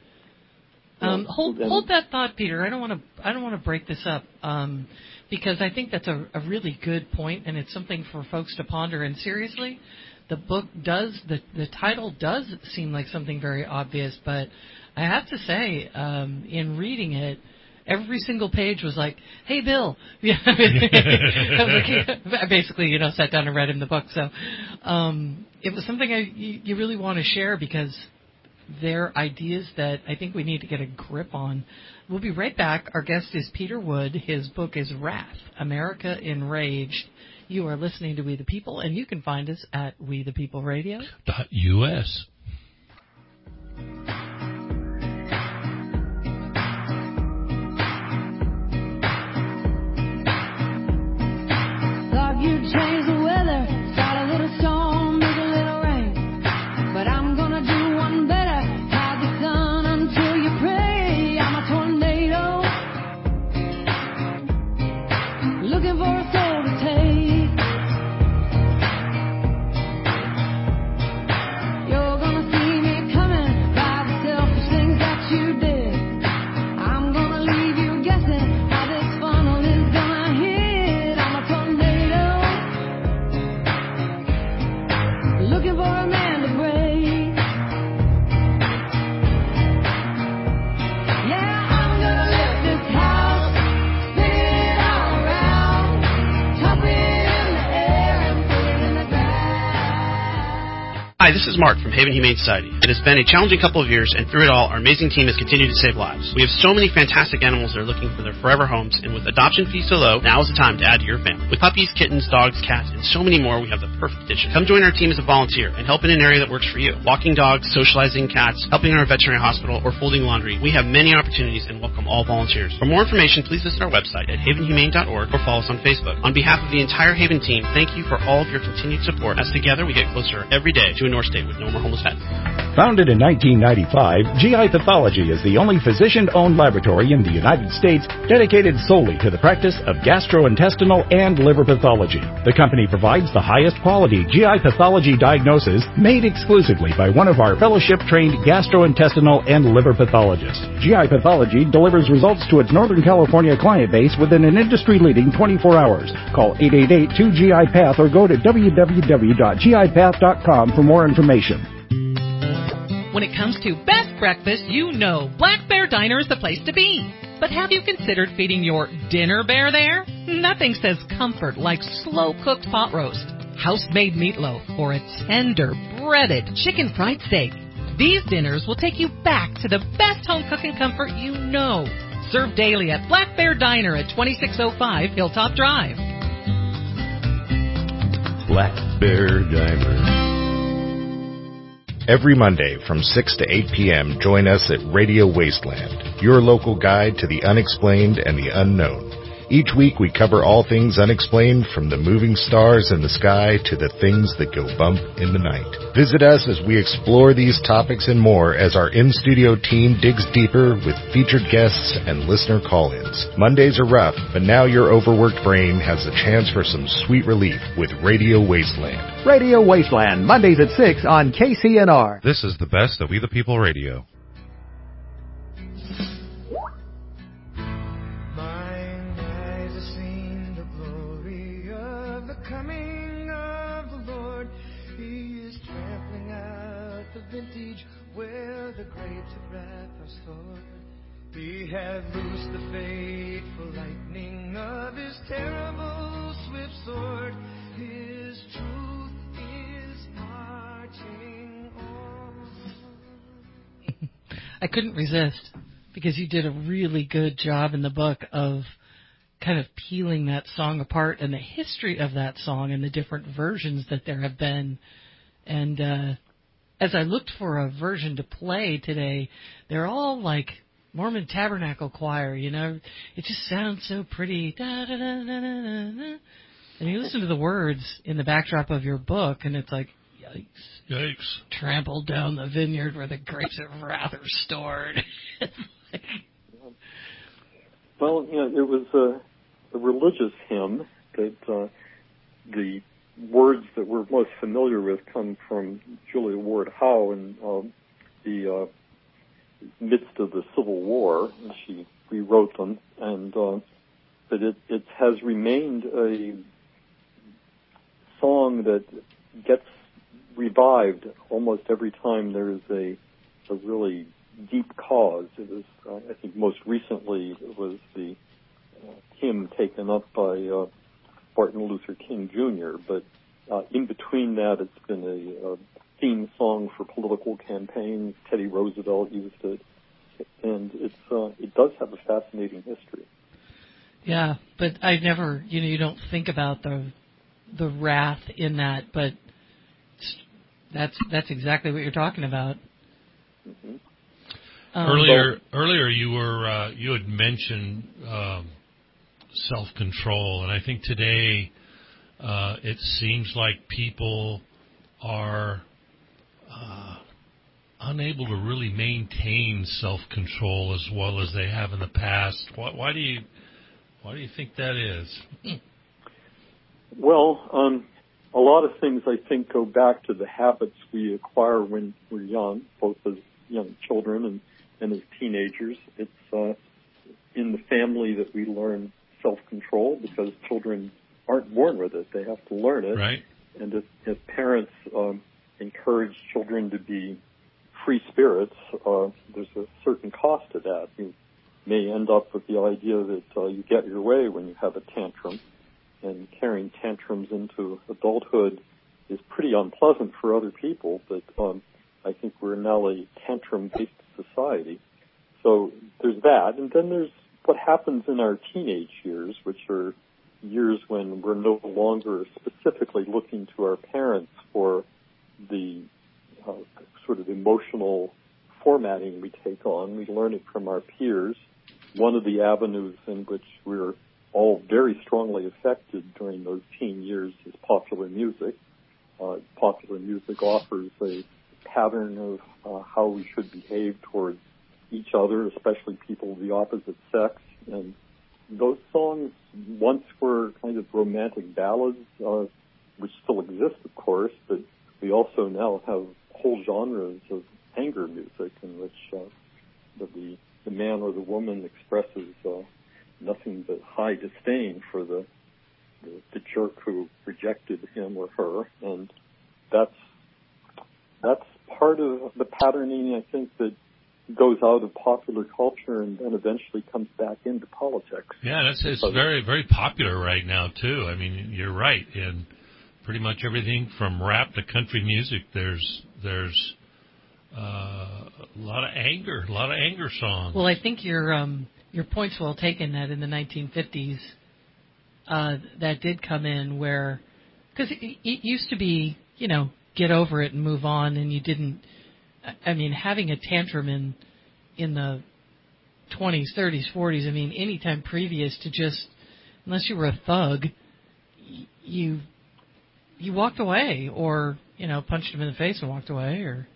Um, hold hold that thought, Peter. I don't want to I don't want to break this up um, because I think that's a, a really good point, and it's something for folks to ponder. And seriously, the book does the the title does seem like something very obvious, but I have to say, um, in reading it, every single page was like, "Hey, Bill." Yeah, I was like, I basically, you know, sat down and read him the book. So um, it was something I, you, you really want to share because they're ideas that I think we need to get a grip on. We'll be right back. Our guest is Peter Wood. His book is Wrath, America Enraged. You are listening to We the People, and you can find us at we the people radio dot U S. Thought you'd change the weather, start a little storm, make a little rain, but I'm gonna do one better. Hide the sun until you pray. I'm a tornado, looking for a soul to take. You're gonna see me coming by the selfish things that you did. I'm gonna leave you guessing how this funnel is gonna hit. I'm a tornado, looking for a man to break. Yeah, I'm gonna lift this house, spin it all around, top it in the air and put it in the ground. Hi, this is Mark from Haven Humane Society. It has been a challenging couple of years, and through it all, our amazing team has continued to save lives. We have so many fantastic animals that are looking for their forever homes, and with adoption fees so low, now is the time to add to your family. With puppies, kittens, dogs, cats, and so many more, we have the perfect addition. Come join our team as a volunteer and help in an area that works for you. Walking dogs, socializing cats, helping in our veterinary hospital, or folding laundry. We have many opportunities and welcome all volunteers. For more information, please visit our website at haven humane dot org or follow us on Facebook. On behalf of the entire Haven team, thank you for all of your continued support, as together we get closer every day to a North State with no more homeless pets. Founded in nineteen ninety-five, G I Pathology is the only physician-owned laboratory in the United States dedicated solely to the practice of gastrointestinal and liver pathology. The company provides the highest quality G I pathology diagnosis made exclusively by one of our fellowship-trained gastrointestinal and liver pathologists. G I Pathology delivers results to its Northern California client base within an industry-leading twenty-four hours. Call eight eight eight, two G I Path or go to w w w dot g i path dot com for more information. When it comes to best breakfast, you know Black Bear Diner is the place to be. But have you considered feeding your dinner bear there? Nothing says comfort like slow-cooked pot roast, house-made meatloaf, or a tender, breaded chicken fried steak. These dinners will take you back to the best home cooking comfort you know. Served daily at Black Bear Diner at twenty-six oh five Hilltop Drive. Black Bear Diner. Every Monday from six to eight p.m., join us at Radio Wasteland, your local guide to the unexplained and the unknown. Each week we cover all things unexplained, from the moving stars in the sky to the things that go bump in the night. Visit us as we explore these topics and more as our in-studio team digs deeper with featured guests and listener call-ins. Mondays are rough, but now your overworked brain has a chance for some sweet relief with Radio Wasteland. Radio Wasteland, Mondays at six on K C N R. This is the best of We the People Radio. He had loosed the fateful lightning of his terrible swift sword. His truth is marching on. I couldn't resist, because you did a really good job in the book of kind of peeling that song apart and the history of that song and the different versions that there have been. And uh, as I looked for a version to play today, they're all like Mormon Tabernacle Choir, you know. It just sounds so pretty. Da, da, da, da, da, da. And you listen to the words in the backdrop of your book, and it's like, yikes. Yikes. Trampled down the vineyard where the grapes of wrath are stored. Well, you know, it was a, a religious hymn that uh, the words that we're most familiar with come from Julia Ward Howe in uh, the uh, midst of the Civil War. She rewrote them, and uh, but it, it has remained a song that gets revived almost every time there is a, a really deep cause. It was, uh, I think, most recently it was the uh, hymn taken up by uh, Martin Luther King Junior But uh, in between that, it's been a, a theme song for political campaigns. Teddy Roosevelt used it, and it's uh, it does have a fascinating history. Yeah, but I never, you know, you don't think about the the wrath in that, but that's that's exactly what you're talking about. Mm-hmm. Um, earlier, earlier you were uh, you had mentioned um, self-control, and I think today uh, it seems like people are uh, unable to really maintain self-control as well as they have in the past. Why, why do you why do you think that is? Well, um, a lot of things, I think, go back to the habits we acquire when we're young, both as young children and, and as teenagers. It's uh, in the family that we learn self-control, because children aren't born with it. They have to learn it. Right. And if, if parents um, encourage children to be free spirits, uh, there's a certain cost to that. You may end up with the idea that uh, you get your way when you have a tantrum. And carrying tantrums into adulthood is pretty unpleasant for other people, but um, I think we're now a tantrum-based society. So there's that, and then there's what happens in our teenage years, which are years when we're no longer specifically looking to our parents for the uh, sort of emotional formatting we take on. We learn it from our peers. One of the avenues in which we're all very strongly affected during those teen years is popular music. Uh, popular music offers a pattern of uh, how we should behave towards each other, especially people of the opposite sex. And those songs once were kind of romantic ballads, uh, which still exist, of course, but we also now have whole genres of anger music in which uh, the, the man or the woman expresses uh, nothing but high disdain for the, the the jerk who rejected him or her, and that's that's part of the patterning, I think, that goes out of popular culture and then eventually comes back into politics. Yeah, that's it's very very popular right now too. I mean, you're right. In pretty much everything from rap to country music, there's there's uh, a lot of anger, a lot of anger songs. Well, I think your um, your point's well taken that in the nineteen fifties uh, that did come in where, because it, it used to be, you know, get over it and move on, and you didn't. I mean, having a tantrum in in the twenties, thirties, forties. I mean, any time previous to just unless you were a thug, you you walked away, or you know, punched him in the face and walked away, or.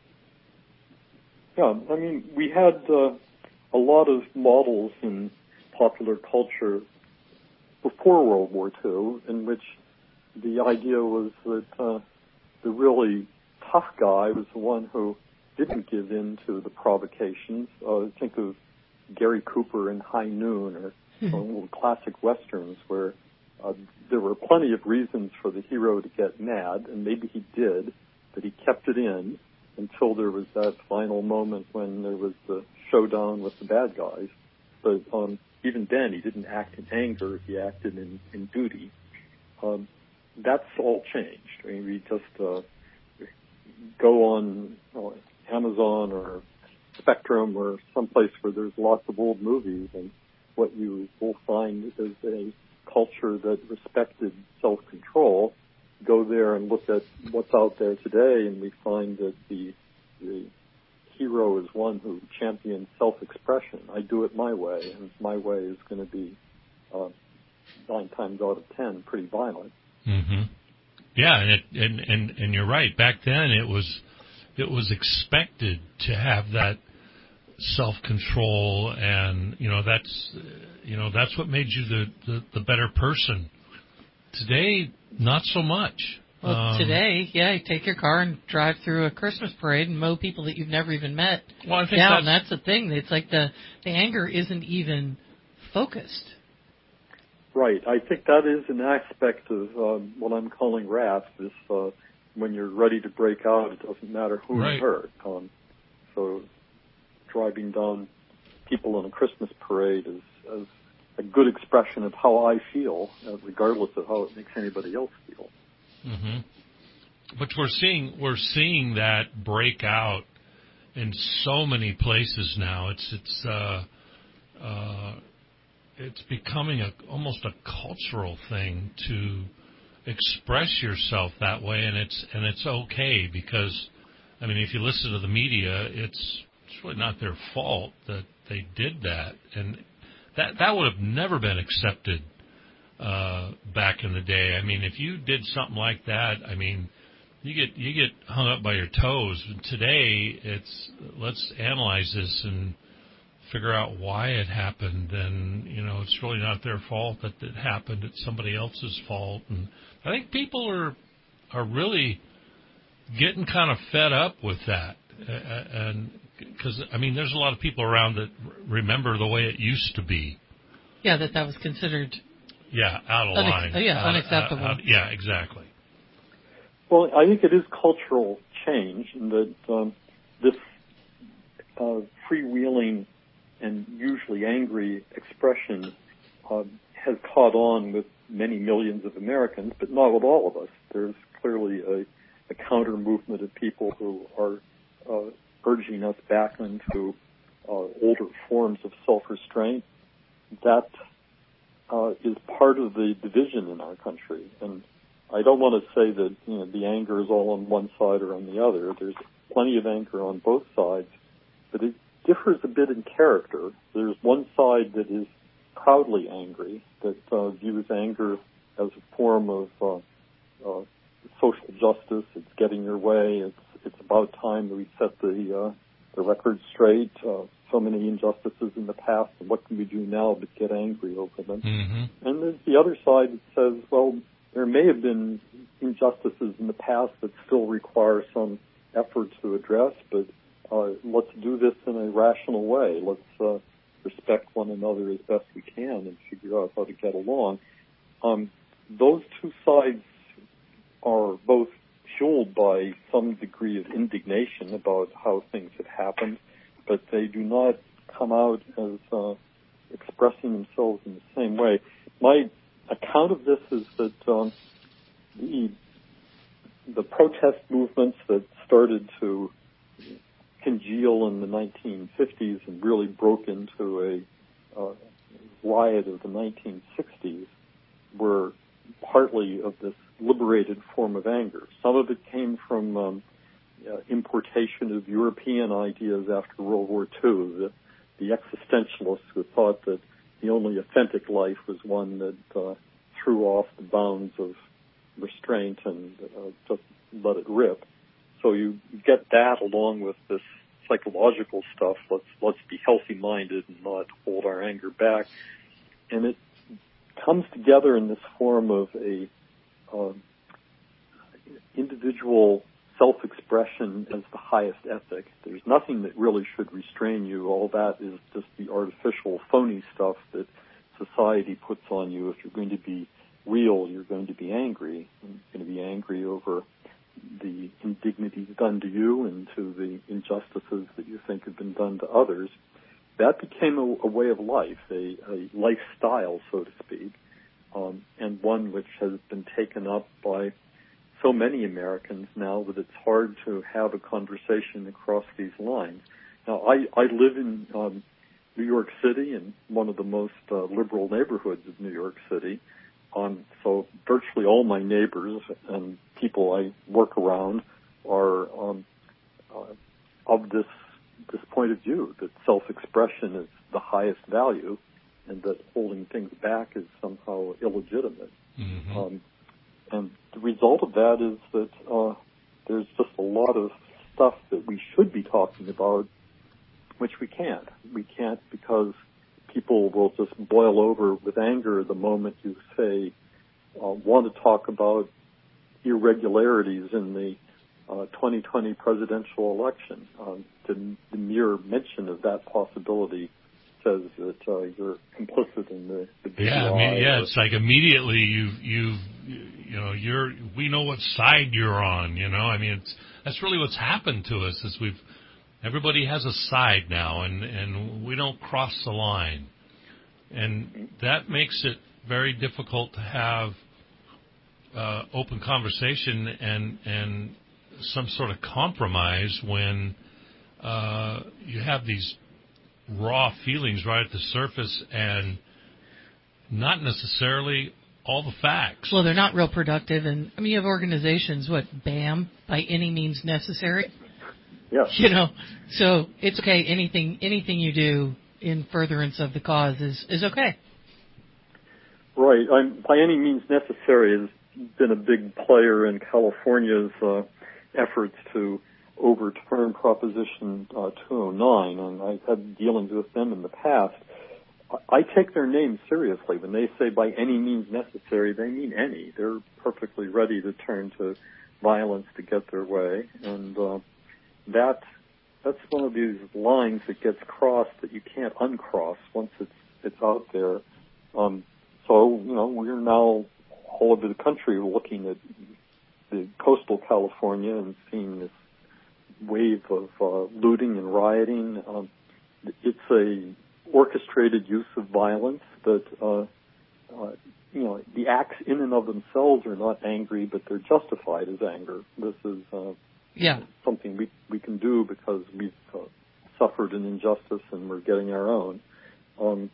Yeah, I mean, we had uh, a lot of models in popular culture before World War Two, in which the idea was that uh, the really tough guy was the one who didn't give in to the provocations. Uh, think of Gary Cooper in High Noon, or some old classic westerns where uh, there were plenty of reasons for the hero to get mad, and maybe he did, but he kept it in until there was that final moment when there was the showdown with the bad guys. But um, even then, he didn't act in anger; he acted in, in duty. Um, that's all changed. I mean, we just uh, go on you know, Amazon or Spectrum or someplace where there's lots of old movies, and what you will find is a culture that respected self-control. Go there and look at what's out there today, and we find that the the hero is one who champions self-expression. I do it my way, and my way is going to be uh, nine times out of ten pretty violent. Mm-hmm. Yeah, and, it, and and and you're right. Back then, it was it was expected to have that self-control, and you know that's you know that's what made you the the, the better person. Today, not so much. Well, um, today, yeah, you take your car and drive through a Christmas parade and mow people that you've never even met well, I think down. that's, That's the thing. It's like the, the anger isn't even focused. Right. I think that is an aspect of um, what I'm calling wrath, is uh, when you're ready to break out, it doesn't matter who right. you hurt. Um, so driving down people in a Christmas parade is, is a good expression of how I feel, uh, regardless of how it makes anybody else feel. Mm-hmm. But we're seeing we're seeing that break out in so many places now. It's it's uh, uh, it's becoming a almost a cultural thing to express yourself that way, and it's and it's okay, because I mean, if you listen to the media, it's it's really not their fault that they did that, and that that would have never been accepted uh, back in the day. I mean, if you did something like that, I mean, you get you get hung up by your toes. Today, it's let's analyze this and figure out why it happened, and you know, it's really not their fault that it happened. It's somebody else's fault, and I think people are are really getting kind of fed up with that, uh, and because I mean, there's a lot of people around that remember the way it used to be. Yeah, that that was considered. Yeah, out of unex- line. Yeah, out, unacceptable. Out, out, yeah, exactly. Well, I think it is cultural change in that um, this uh, freewheeling and usually angry expression uh, has caught on with many millions of Americans, but not with all of us. There's clearly a, a counter movement of people who are uh, urging us back into uh, older forms of self-restraint. That uh, is part of the division in our country, and I don't want to say that you know the anger is all on one side or on the other. There's plenty of anger on both sides, but it differs a bit in character. There's one side that is proudly angry, that uh, views anger as a form of uh, uh, social justice. It's getting your way. It's it's about time that we set the uh, the record straight. Uh, so many injustices in the past, and what can we do now but get angry over them? Mm-hmm. And there's the other side that says, well, there may have been injustices in the past that still require some effort to address, but uh, let's do this in a rational way. Let's uh, respect one another as best we can and figure out how to get along. Um, those two sides are both fueled by some degree of indignation about how things have happened, but they do not come out as uh, expressing themselves in the same way. My account of this is that um, the the protest movements that started to congeal in the nineteen fifties and really broke into a uh, riot of the nineteen sixties were partly of this liberated form of anger. Some of it came from um, uh, importation of European ideas after World War Two, the, the existentialists who thought that the only only authentic life was one that uh, threw off the bounds of restraint and uh, just let it rip. So you get that along with this psychological stuff. Let's let's be healthy-minded and not hold our anger back, and it comes together in this form of a uh, individual self-expression as the highest ethic. There's nothing that really should restrain you. All that is just the artificial, phony stuff that society puts on you. If you're going to be real, you're going to be angry. You're going to be angry over the indignities done to you and to the injustices that you think have been done to others. That became a, a way of life, a, a lifestyle, so to speak, um, and one which has been taken up by so many Americans now that it's hard to have a conversation across these lines. Now, I, I live in um, New York City, in one of the most uh, liberal neighborhoods of New York City. Um, so virtually all my neighbors and people I work around are um, uh, of this this point of view, that self-expression is the highest value and that holding things back is somehow illegitimate. Mm-hmm. Um, and the result of that is that uh, there's just a lot of stuff that we should be talking about, which we can't. We can't because people will just boil over with anger the moment you say, uh, want to talk about irregularities in the uh, twenty twenty presidential election. Um, the, the mere mention of that possibility says that uh, you're complicit in the, the big yeah, lie. I mean, yeah, or, it's like immediately you you you know you're we know what side you're on. You know, I mean, it's that's really what's happened to us is we've everybody has a side now, and and we don't cross the line, and that makes it very difficult to have uh, open conversation and and some sort of compromise when uh, you have these raw feelings right at the surface and not necessarily all the facts. Well, they're not real productive, and I mean, you have organizations, what, BAM, by any means necessary. Yeah. You know, so it's okay. Anything, anything you do in furtherance of the cause is is okay. Right. I'm, by any means necessary has been a big player in California's uh, efforts to overturn Proposition uh, two oh nine, and I've had dealings with them in the past. I take their name seriously. When they say by any means necessary, they mean any. They're perfectly ready to turn to violence to get their way, and uh, that that's one of these lines that gets crossed that you can't uncross once it's it's out there. Um, so you know we're now all over the country looking at the coastal California and seeing this wave of uh, looting and rioting. Um, it's a orchestrated use of violence that, uh, uh, you know, the acts in and of themselves are not angry, but they're justified as anger. This is uh, yeah. something we we can do because we've uh, suffered an injustice and we're getting our own. Um,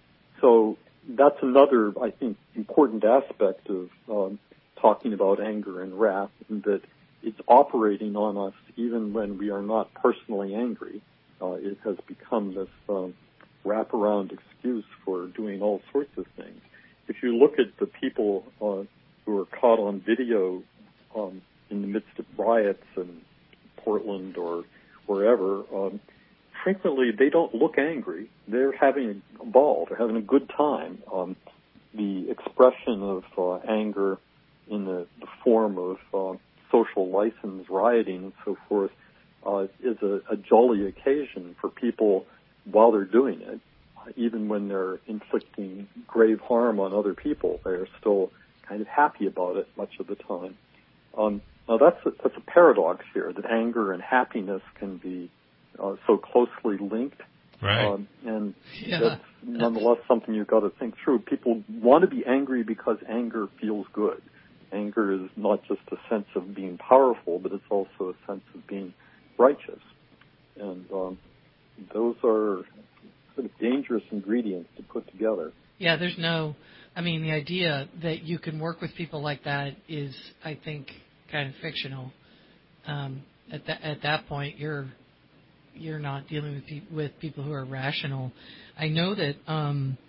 so that's another, I think, important aspect of um, talking about anger and wrath, and that it's operating on us even when we are not personally angry. Uh, it has become this um, wraparound excuse for doing all sorts of things. If you look at the people uh, who are caught on video um, in the midst of riots in Portland or wherever, um, frequently they don't look angry. They're having a ball. They're having a good time. Um, the expression of uh, anger in the, the form of uh, social license, rioting, and so forth, uh, is a, a jolly occasion for people while they're doing it. Even when they're inflicting grave harm on other people, they're still kind of happy about it much of the time. Um, now that's a, that's a paradox here, that anger and happiness can be uh, so closely linked. Right. Um, and Yeah. that's nonetheless something you've got to think through. People want to be angry because anger feels good. Anger is not just a sense of being powerful, but it's also a sense of being righteous. And um, those are sort of dangerous ingredients to put together. Yeah, there's no, I mean, the idea that you can work with people like that is, I think, kind of fictional. Um, at that at that point, you're you're not dealing with pe- with people who are rational. I know that um,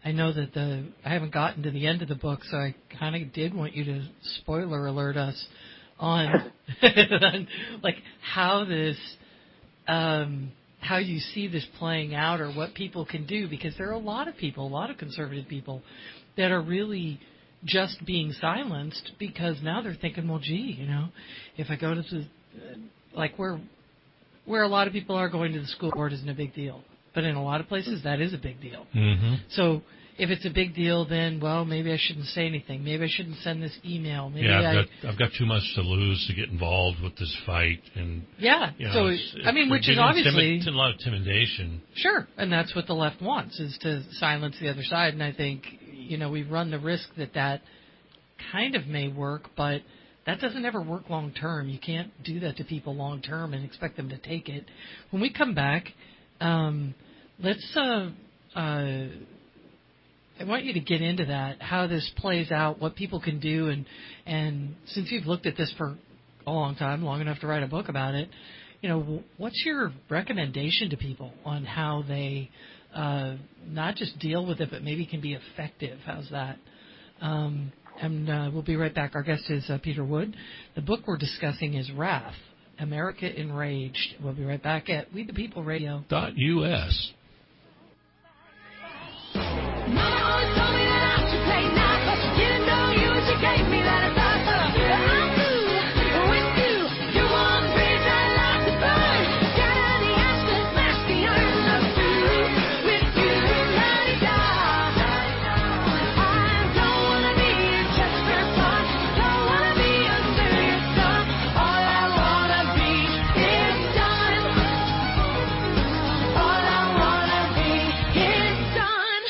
I know that the I haven't gotten to the end of the book, so I kind of did want you to spoiler alert us on like how this, um, how you see this playing out, or what people can do, because there are a lot of people, a lot of conservative people, that are really just being silenced because now they're thinking, well, gee, you know, if I go to the, like where where a lot of people are going to the school board isn't a big deal, but in a lot of places that is a big deal. Mm-hmm. So if it's a big deal, then, well, maybe I shouldn't say anything. Maybe I shouldn't send this email. Maybe yeah, I've, I, got, I've got too much to lose to get involved with this fight. And yeah, you know, so, it's, it's, I mean, which is obviously... It's a lot of intimidation. Sure, and that's what the left wants, is to silence the other side. And I think, you know, we run the risk that that kind of may work, but that doesn't ever work long term. You can't do that to people long term and expect them to take it. When we come back, um, let's... Uh, uh, I want you to get into that, how this plays out, what people can do, and and since you've looked at this for a long time, long enough to write a book about it, you know, what's your recommendation to people on how they uh, not just deal with it, but maybe can be effective? How's that? Um, and uh, we'll be right back. Our guest is uh, Peter Wood. The book we're discussing is Wrath, America Enraged. We'll be right back at We the People Radio. Dot U S. Mama always told me that I should play nice, but she didn't know you and she gave me that advice. Uh, I'm through with you. You want to breathe that light to burn. Scatter the ashes, smash the iron. I'm through with you. La-di-da. I don't want to be a Chester fun. Don't want to be a serious son. All I want to be is done. All I want to be is done.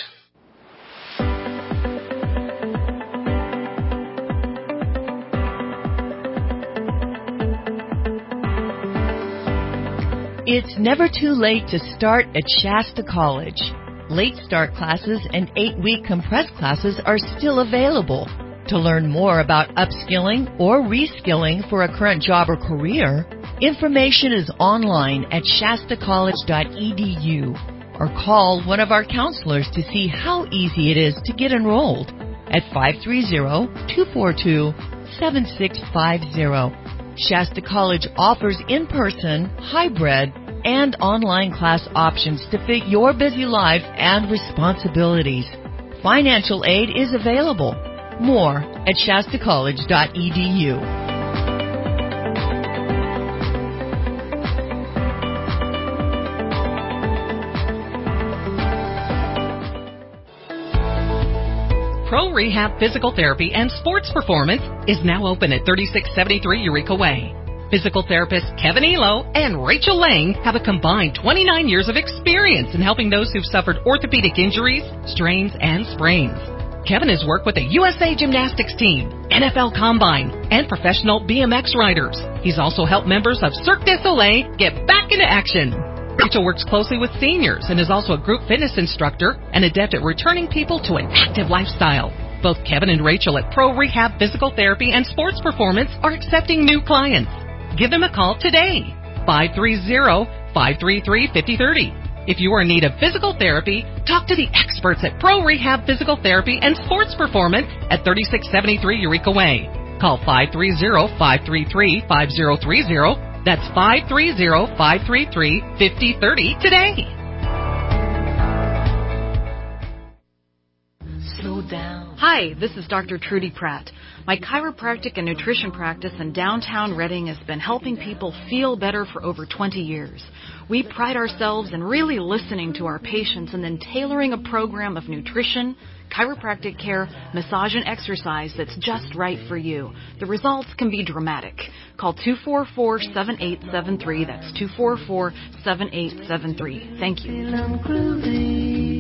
It's never too late to start at Shasta College. Late start classes and eight-week compressed classes are still available. To learn more about upskilling or reskilling for a current job or career, information is online at shasta college dot e d u or call one of our counselors to see how easy it is to get enrolled at five three zero, two four two, seven six five zero. Shasta College offers in-person, hybrid, and online class options to fit your busy life and responsibilities. Financial aid is available. More at shasta college dot e d u. Pro Rehab Physical Therapy and Sports Performance is now open at thirty-six seventy-three Eureka Way. Physical therapists Kevin Elo and Rachel Lang have a combined twenty-nine years of experience in helping those who've suffered orthopedic injuries, strains, and sprains. Kevin has worked with the U S A Gymnastics team, N F L Combine, and professional B M X riders. He's also helped members of Cirque du Soleil get back into action. Rachel works closely with seniors and is also a group fitness instructor and adept at returning people to an active lifestyle. Both Kevin and Rachel at Pro Rehab Physical Therapy and Sports Performance are accepting new clients. Give them a call today, five three zero, five three three, five zero three zero. If you are in need of physical therapy, talk to the experts at Pro Rehab Physical Therapy and Sports Performance at thirty-six seventy-three Eureka Way. Call five three zero, five three three, five zero three zero. That's five three zero, five three three, five zero three zero today. Slow down. Hi, this is Doctor Trudy Pratt. My chiropractic and nutrition practice in downtown Reading has been helping people feel better for over twenty years. We pride ourselves in really listening to our patients and then tailoring a program of nutrition, chiropractic care, massage, and exercise that's just right for you. The results can be dramatic. Call two four four, seven eight seven three. That's two four four, seven eight seven three. Thank you.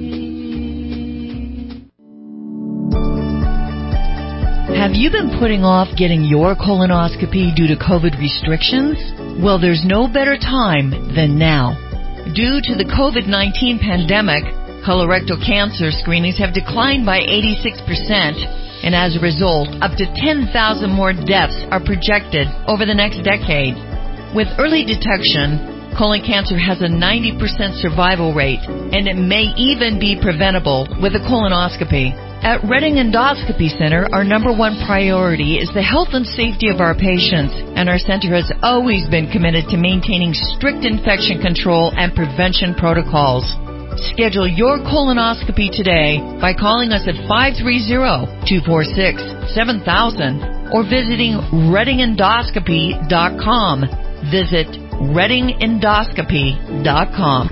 Have you been putting off getting your colonoscopy due to COVID restrictions? Well, there's no better time than now. Due to the COVID nineteen pandemic, colorectal cancer screenings have declined by eighty-six percent, and as a result, up to ten thousand more deaths are projected over the next decade. With early detection, Colon cancer has a ninety percent survival rate, and it may even be preventable with a colonoscopy. At Reading Endoscopy Center, our number one priority is the health and safety of our patients, and our center has always been committed to maintaining strict infection control and prevention protocols. Schedule your colonoscopy today by calling us at five three zero, two four six, seven thousand or visiting reading endoscopy dot com. Visit reading endoscopy dot com.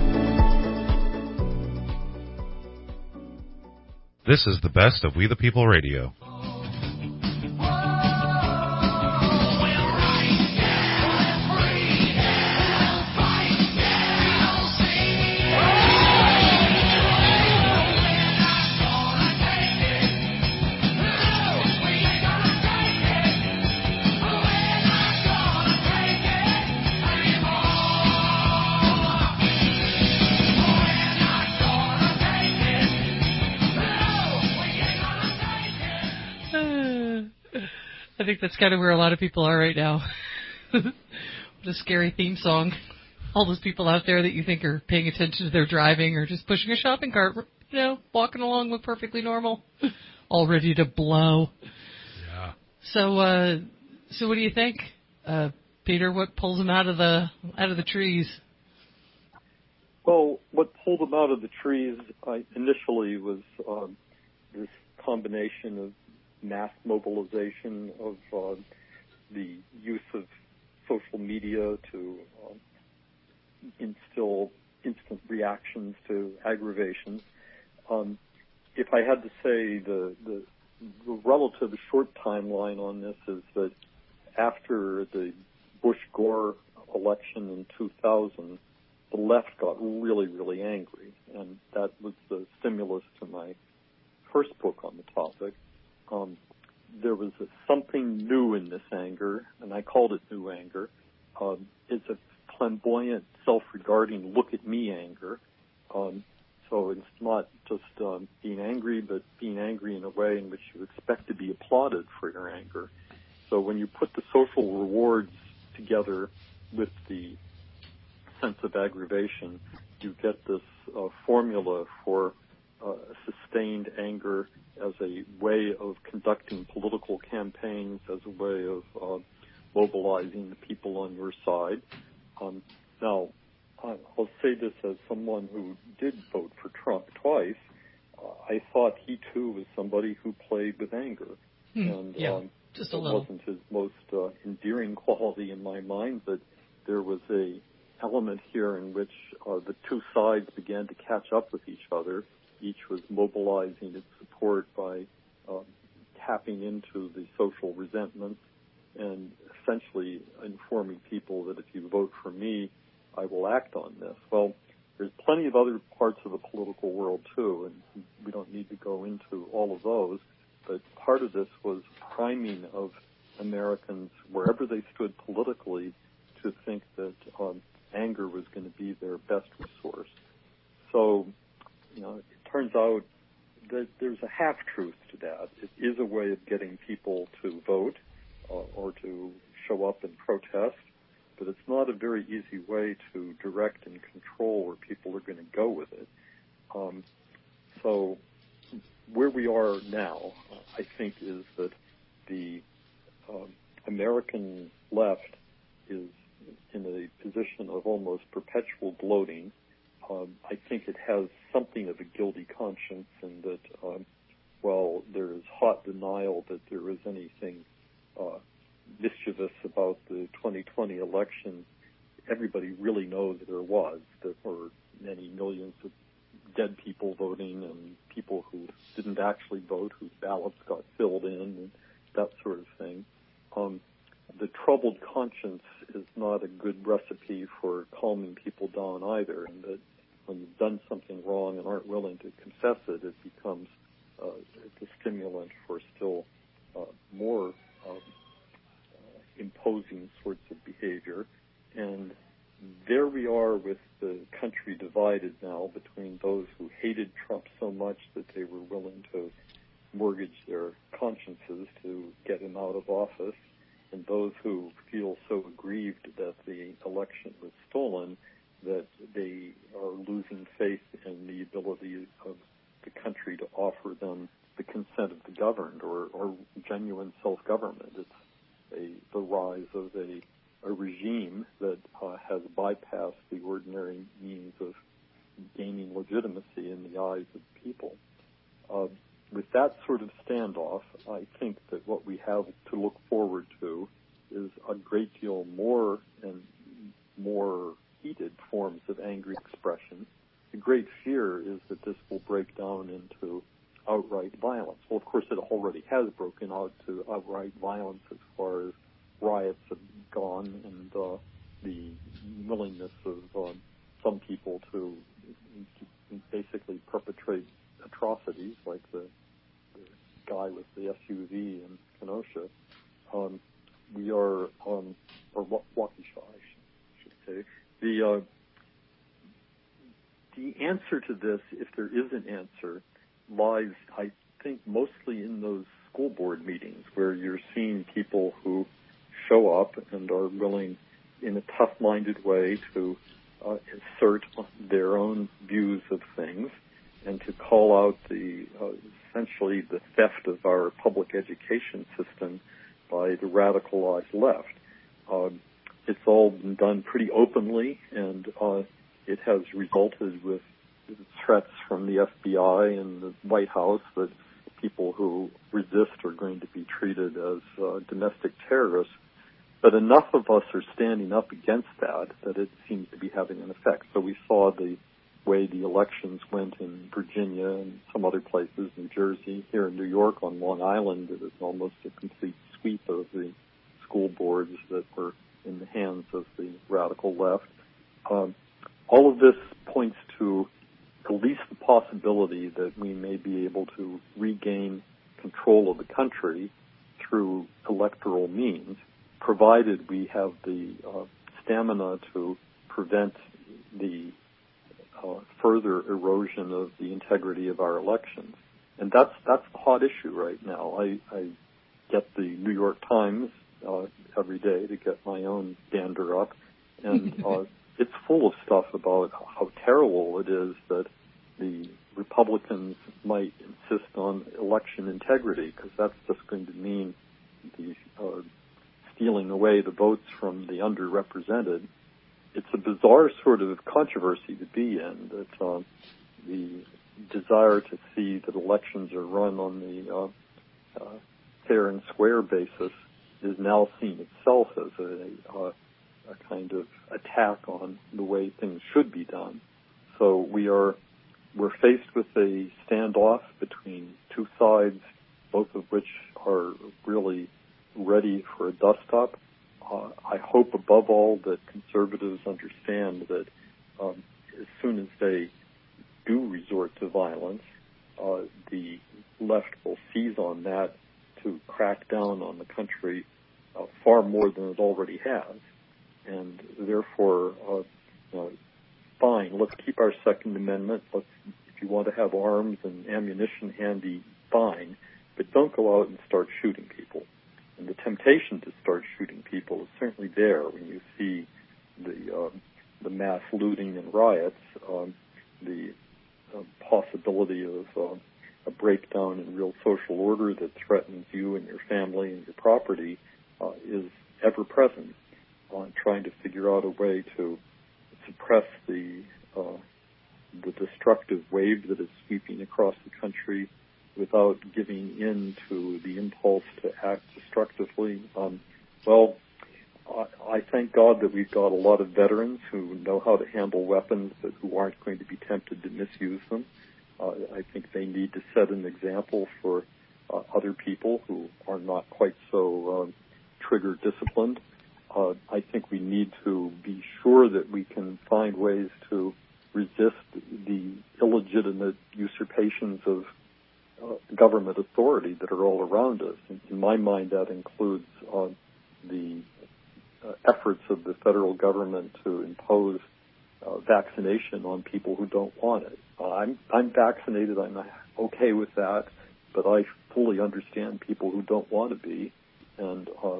This is the best of We the People Radio. I think that's kind of where a lot of people are right now. What a scary theme song. All those people out there that you think are paying attention to their driving or just pushing a shopping cart, you know, walking along with perfectly normal, all ready to blow. Yeah. So, uh, so what do you think, uh, Peter? What pulls them out of the out of the trees? Well, what pulled them out of the trees I, initially was um, this combination of mass mobilization of uh, the use of social media to um, instill instant reactions to aggravations. Um, if I had to say the, the, the relative short timeline on this is that after the Bush-Gore election in two thousand, the left got really, really angry, and that was the stimulus to my first book on the topic. Um, there was a, something new in this anger, and I called it new anger. Um, it's a flamboyant, self-regarding, look-at-me anger. Um, so it's not just um, being angry, but being angry in a way in which you expect to be applauded for your anger. So when you put the social rewards together with the sense of aggravation, you get this uh, formula for uh, sustained anger as a way of conducting political campaigns, as a way of uh, mobilizing the people on your side. Um, now, I'll say this as someone who did vote for Trump twice. Uh, I thought he, too, was somebody who played with anger. Hmm, and yeah, um, just a it little. wasn't his most uh, endearing quality in my mind, but there was a element here in which uh, the two sides began to catch up with each other. Each was mobilizing its support by um, tapping into the social resentment and essentially informing people that if you vote for me, I will act on this. Well, there's plenty of other parts of the political world, too, and we don't need to go into all of those, but part of this was priming of Americans, wherever they stood politically, to think that um, anger was going to be their best resource. So, you know, it turns out that there's a half-truth to that. It is a way of getting people to vote uh, or to show up and protest, but it's not a very easy way to direct and control where people are going to go with it. Um, so where we are now, uh, I think, is that the uh, American left is in a position of almost perpetual gloating. Um, I think it has something of a guilty conscience in that, um, well, there is hot denial that there is anything uh, mischievous about the twenty twenty election. Everybody really knows there was. There were many millions of dead people voting and people who didn't actually vote, whose ballots got filled in and that sort of thing. Um, the troubled conscience is not a good recipe for calming people down either, and that when you've done something wrong and aren't willing to confess it, it becomes uh, a stimulant for still uh, more um, uh, imposing sorts of behavior. And there we are with the country divided now between those who hated Trump so much that they were willing to mortgage their consciences to get him out of office, and those who feel so aggrieved that the election was stolen that they are losing faith in the ability of the country to offer them the consent of the governed or, or genuine self-government. It's a, the rise of a, a regime that uh, has bypassed the ordinary means of gaining legitimacy in the eyes of people. Uh, with that sort of standoff, I think that what we have to look forward to is a great deal more and more heated forms of angry expression. The great fear is that this will break down into outright violence. Well, of course, it already has broken out to outright violence as far as riots have gone and uh, the willingness of um, some people to basically perpetrate atrocities like the, the guy with the S U V in Kenosha. Um, we are, um, or Waukesha, I should, should say. The, uh, the answer to this, if there is an answer, lies, I think, mostly in those school board meetings where you're seeing people who show up and are willing, in a tough-minded way, to uh, assert their own views of things and to call out the uh, essentially the theft of our public education system by the radicalized left. Um, it's all been done pretty openly, and uh, it has resulted with threats from the F B I and the White House that people who resist are going to be treated as uh, domestic terrorists. But enough of us are standing up against that that it seems to be having an effect. So we saw the way the elections went in Virginia and some other places, New Jersey, here in New York on Long Island. It was almost a complete sweep of the school boards that were in the hands of the radical left. Um, all of this points to at least the possibility that we may be able to regain control of the country through electoral means, provided we have the uh, stamina to prevent the uh, further erosion of the integrity of our elections. And that's that's the hot issue right now. I, I get the New York Times uh, every day to get my own dander up, and uh, it's full of stuff about how terrible it is that the Republicans might insist on election integrity, because that's just going to mean the uh, stealing away the votes from the underrepresented. It's a bizarre sort of controversy to be in, that uh, the desire to see that elections are run on the uh, uh, fair and square basis is now seen itself as a, uh, a kind of attack on the way things should be done. So we are we're faced with a standoff between two sides, both of which are really ready for a dust-up. Uh, I hope above all that conservatives understand that um, as soon as they do resort to violence, uh, the left will seize on that to crack down on the country uh, far more than it already has. And therefore, uh, uh, fine, let's keep our Second Amendment. Let's, if you want to have arms and ammunition handy, fine, but don't go out and start shooting people. And the temptation to start shooting people is certainly there when you see the uh, the mass looting and riots, um, the uh, possibility of uh, a breakdown in real social order that threatens you and your family and your property uh, is ever present. On uh, trying to figure out a way to suppress the uh, the destructive wave that is sweeping across the country without giving in to the impulse to act destructively. Um, well, I, I thank God that we've got a lot of veterans who know how to handle weapons, but who aren't going to be tempted to misuse them. Uh, I think they need to set an example for uh, other people who are not quite so um, trigger disciplined. Uh, I think we need to be sure that we can find ways to resist the illegitimate usurpations of uh, government authority that are all around us. And in my mind, that includes uh, the uh, efforts of the federal government to impose uh, vaccination on people who don't want it. Uh, I'm, I'm vaccinated. I'm okay with that, but I fully understand people who don't want to be. And um,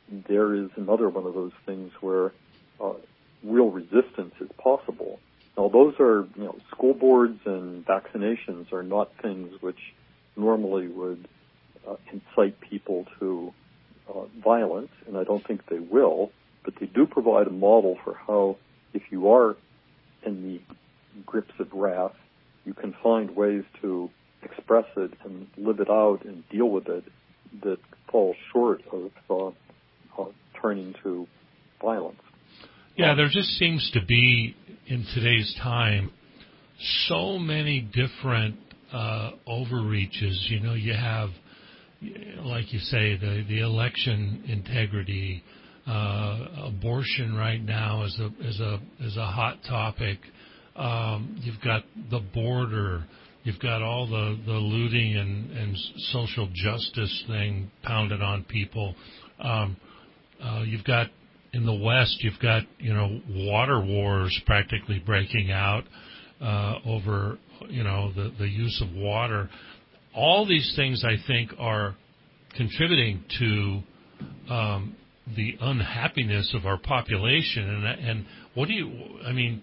there is another one of those things where uh, real resistance is possible. Now, those are, you know, school boards and vaccinations are not things which normally would uh, incite people to uh, violence, and I don't think they will, but they do provide a model for how, if you are in the grips of wrath, you can find ways to express it and live it out and deal with it that falls short of uh, uh, turning to violence. Yeah, there just seems to be, in today's time, so many different uh, overreaches. You know, you have, like you say, the, the election integrity, uh, abortion right now is a is a is a hot topic. Um, you've got the border. You've got all the, the looting and, and social justice thing pounded on people. Um, uh, you've got, in the West, you've got, you know, water wars practically breaking out uh, over, you know, the, the use of water. All these things, I think, are contributing to um, the unhappiness of our population. And, and what do you, I mean...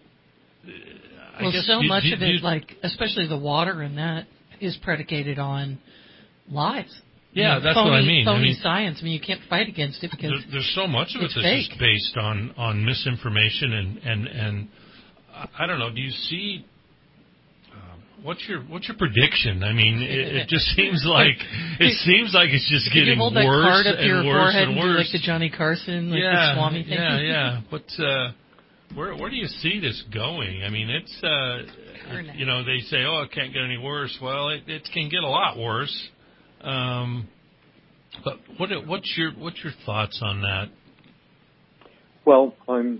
I well, guess so you, much you, of it, you, like, especially the water and that, is predicated on lies. Yeah, I mean, that's phony, what I mean. Phony I mean, science. I mean, you can't fight against it because there, there's so much of it it's that's fake. just based on, on misinformation and, and, and I don't know. Do you see uh, what's your what's your prediction? I mean, it, it just seems like it seems like it's just Can getting you hold that worse card up and your worse forehead and and do worse. like the Johnny Carson, like yeah, the Swami thing? yeah, yeah. But uh, where where do you see this going? I mean, it's uh, it, you know, they say, oh, it can't get any worse. Well, it, it can get a lot worse. Um, but what what's your what's your thoughts on that? Well, I'm.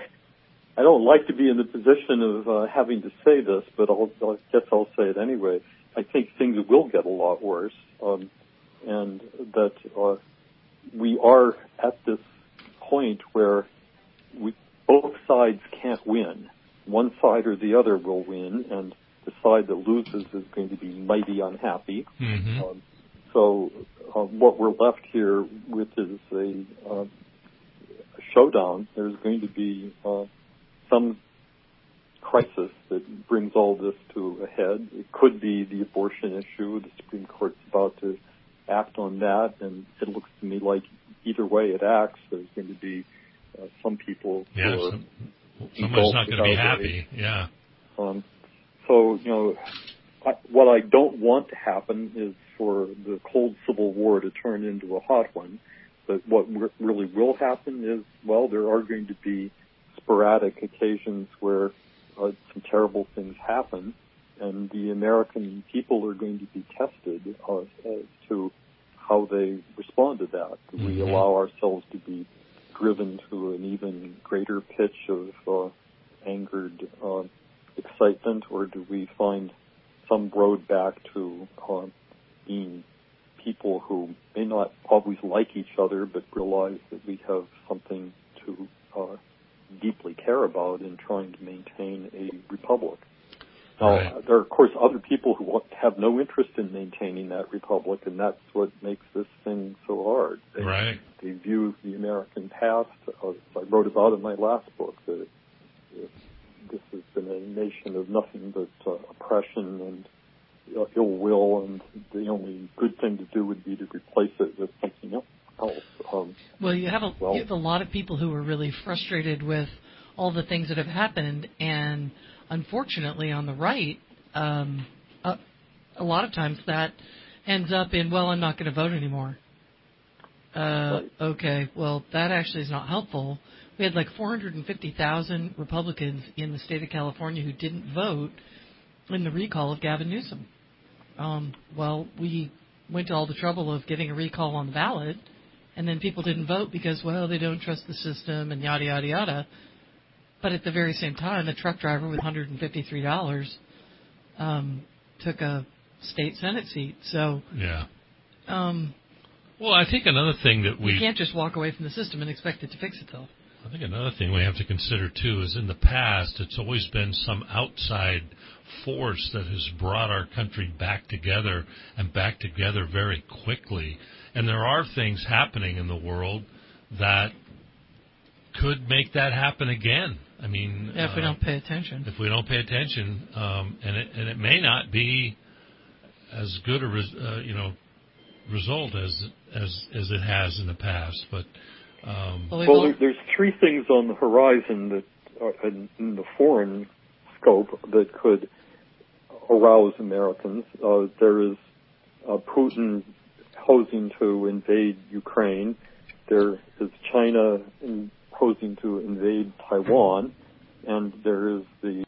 I don't like to be in the position of uh, having to say this, but I'll, I guess I'll say it anyway. I think things will get a lot worse, um, and that uh, we are at this point where we both sides can't win. One side or the other will win, and the side that loses is going to be mighty unhappy. Mm-hmm. Um, so uh, what we're left here with is a, uh, a showdown. There's going to be uh, some crisis that brings all this to a head. It could be the abortion issue. The Supreme Court's about to act on that, and it looks to me like either way it acts, there's going to be uh, some people yeah, who are some, someone's not going to be happy. Yeah. Um, so, you know, I, what I don't want to happen is for the cold Civil War to turn into a hot one. But what re- really will happen is, well, there are going to be sporadic occasions where uh, some terrible things happen, and the American people are going to be tested uh, as to how they respond to that. Do we Mm-hmm. allow ourselves to be driven to an even greater pitch of uh, angered uh, excitement, or do we find some road back to uh, being people who may not always like each other, but realize that we have something to uh, deeply care about in trying to maintain a republic? Now, Right. there are, of course, other people who want, have no interest in maintaining that republic, and that's what makes this thing so hard. They, Right. they view the American past, uh, as I wrote about in my last book, that uh, this has been a nation of nothing but uh, oppression and uh, ill will, and the only good thing to do would be to replace it with something else. Um, Well, you have a well, you have a lot of people who are really frustrated with all the things that have happened, and unfortunately, on the right, um, uh, a lot of times that ends up in, well, I'm not going to vote anymore. Uh, Right. Okay, well, that actually is not helpful. We had like four hundred fifty thousand Republicans in the state of California who didn't vote in the recall of Gavin Newsom. Um, well, we went to all the trouble of getting a recall on the ballot, and then people didn't vote because, well, they don't trust the system and yada, yada, yada. But at the very same time, a truck driver with one hundred fifty-three dollars um, took a state Senate seat. So, Yeah. um, Well, I think another thing that we you can't just walk away from the system and expect it to fix itself. I think another thing we have to consider, too, is in the past, it's always been some outside force that has brought our country back together and back together very quickly. And there are things happening in the world that could make that happen again. I mean, yeah, if uh, we don't pay attention. If we don't pay attention, um, and it and it may not be as good a res, uh, you know result as as as it has in the past. But um, well, there, there's three things on the horizon that are in, in the foreign scope that could arouse Americans. Uh, there is uh, Putin posing to invade Ukraine. There is China in, posing to invade Taiwan, and there is the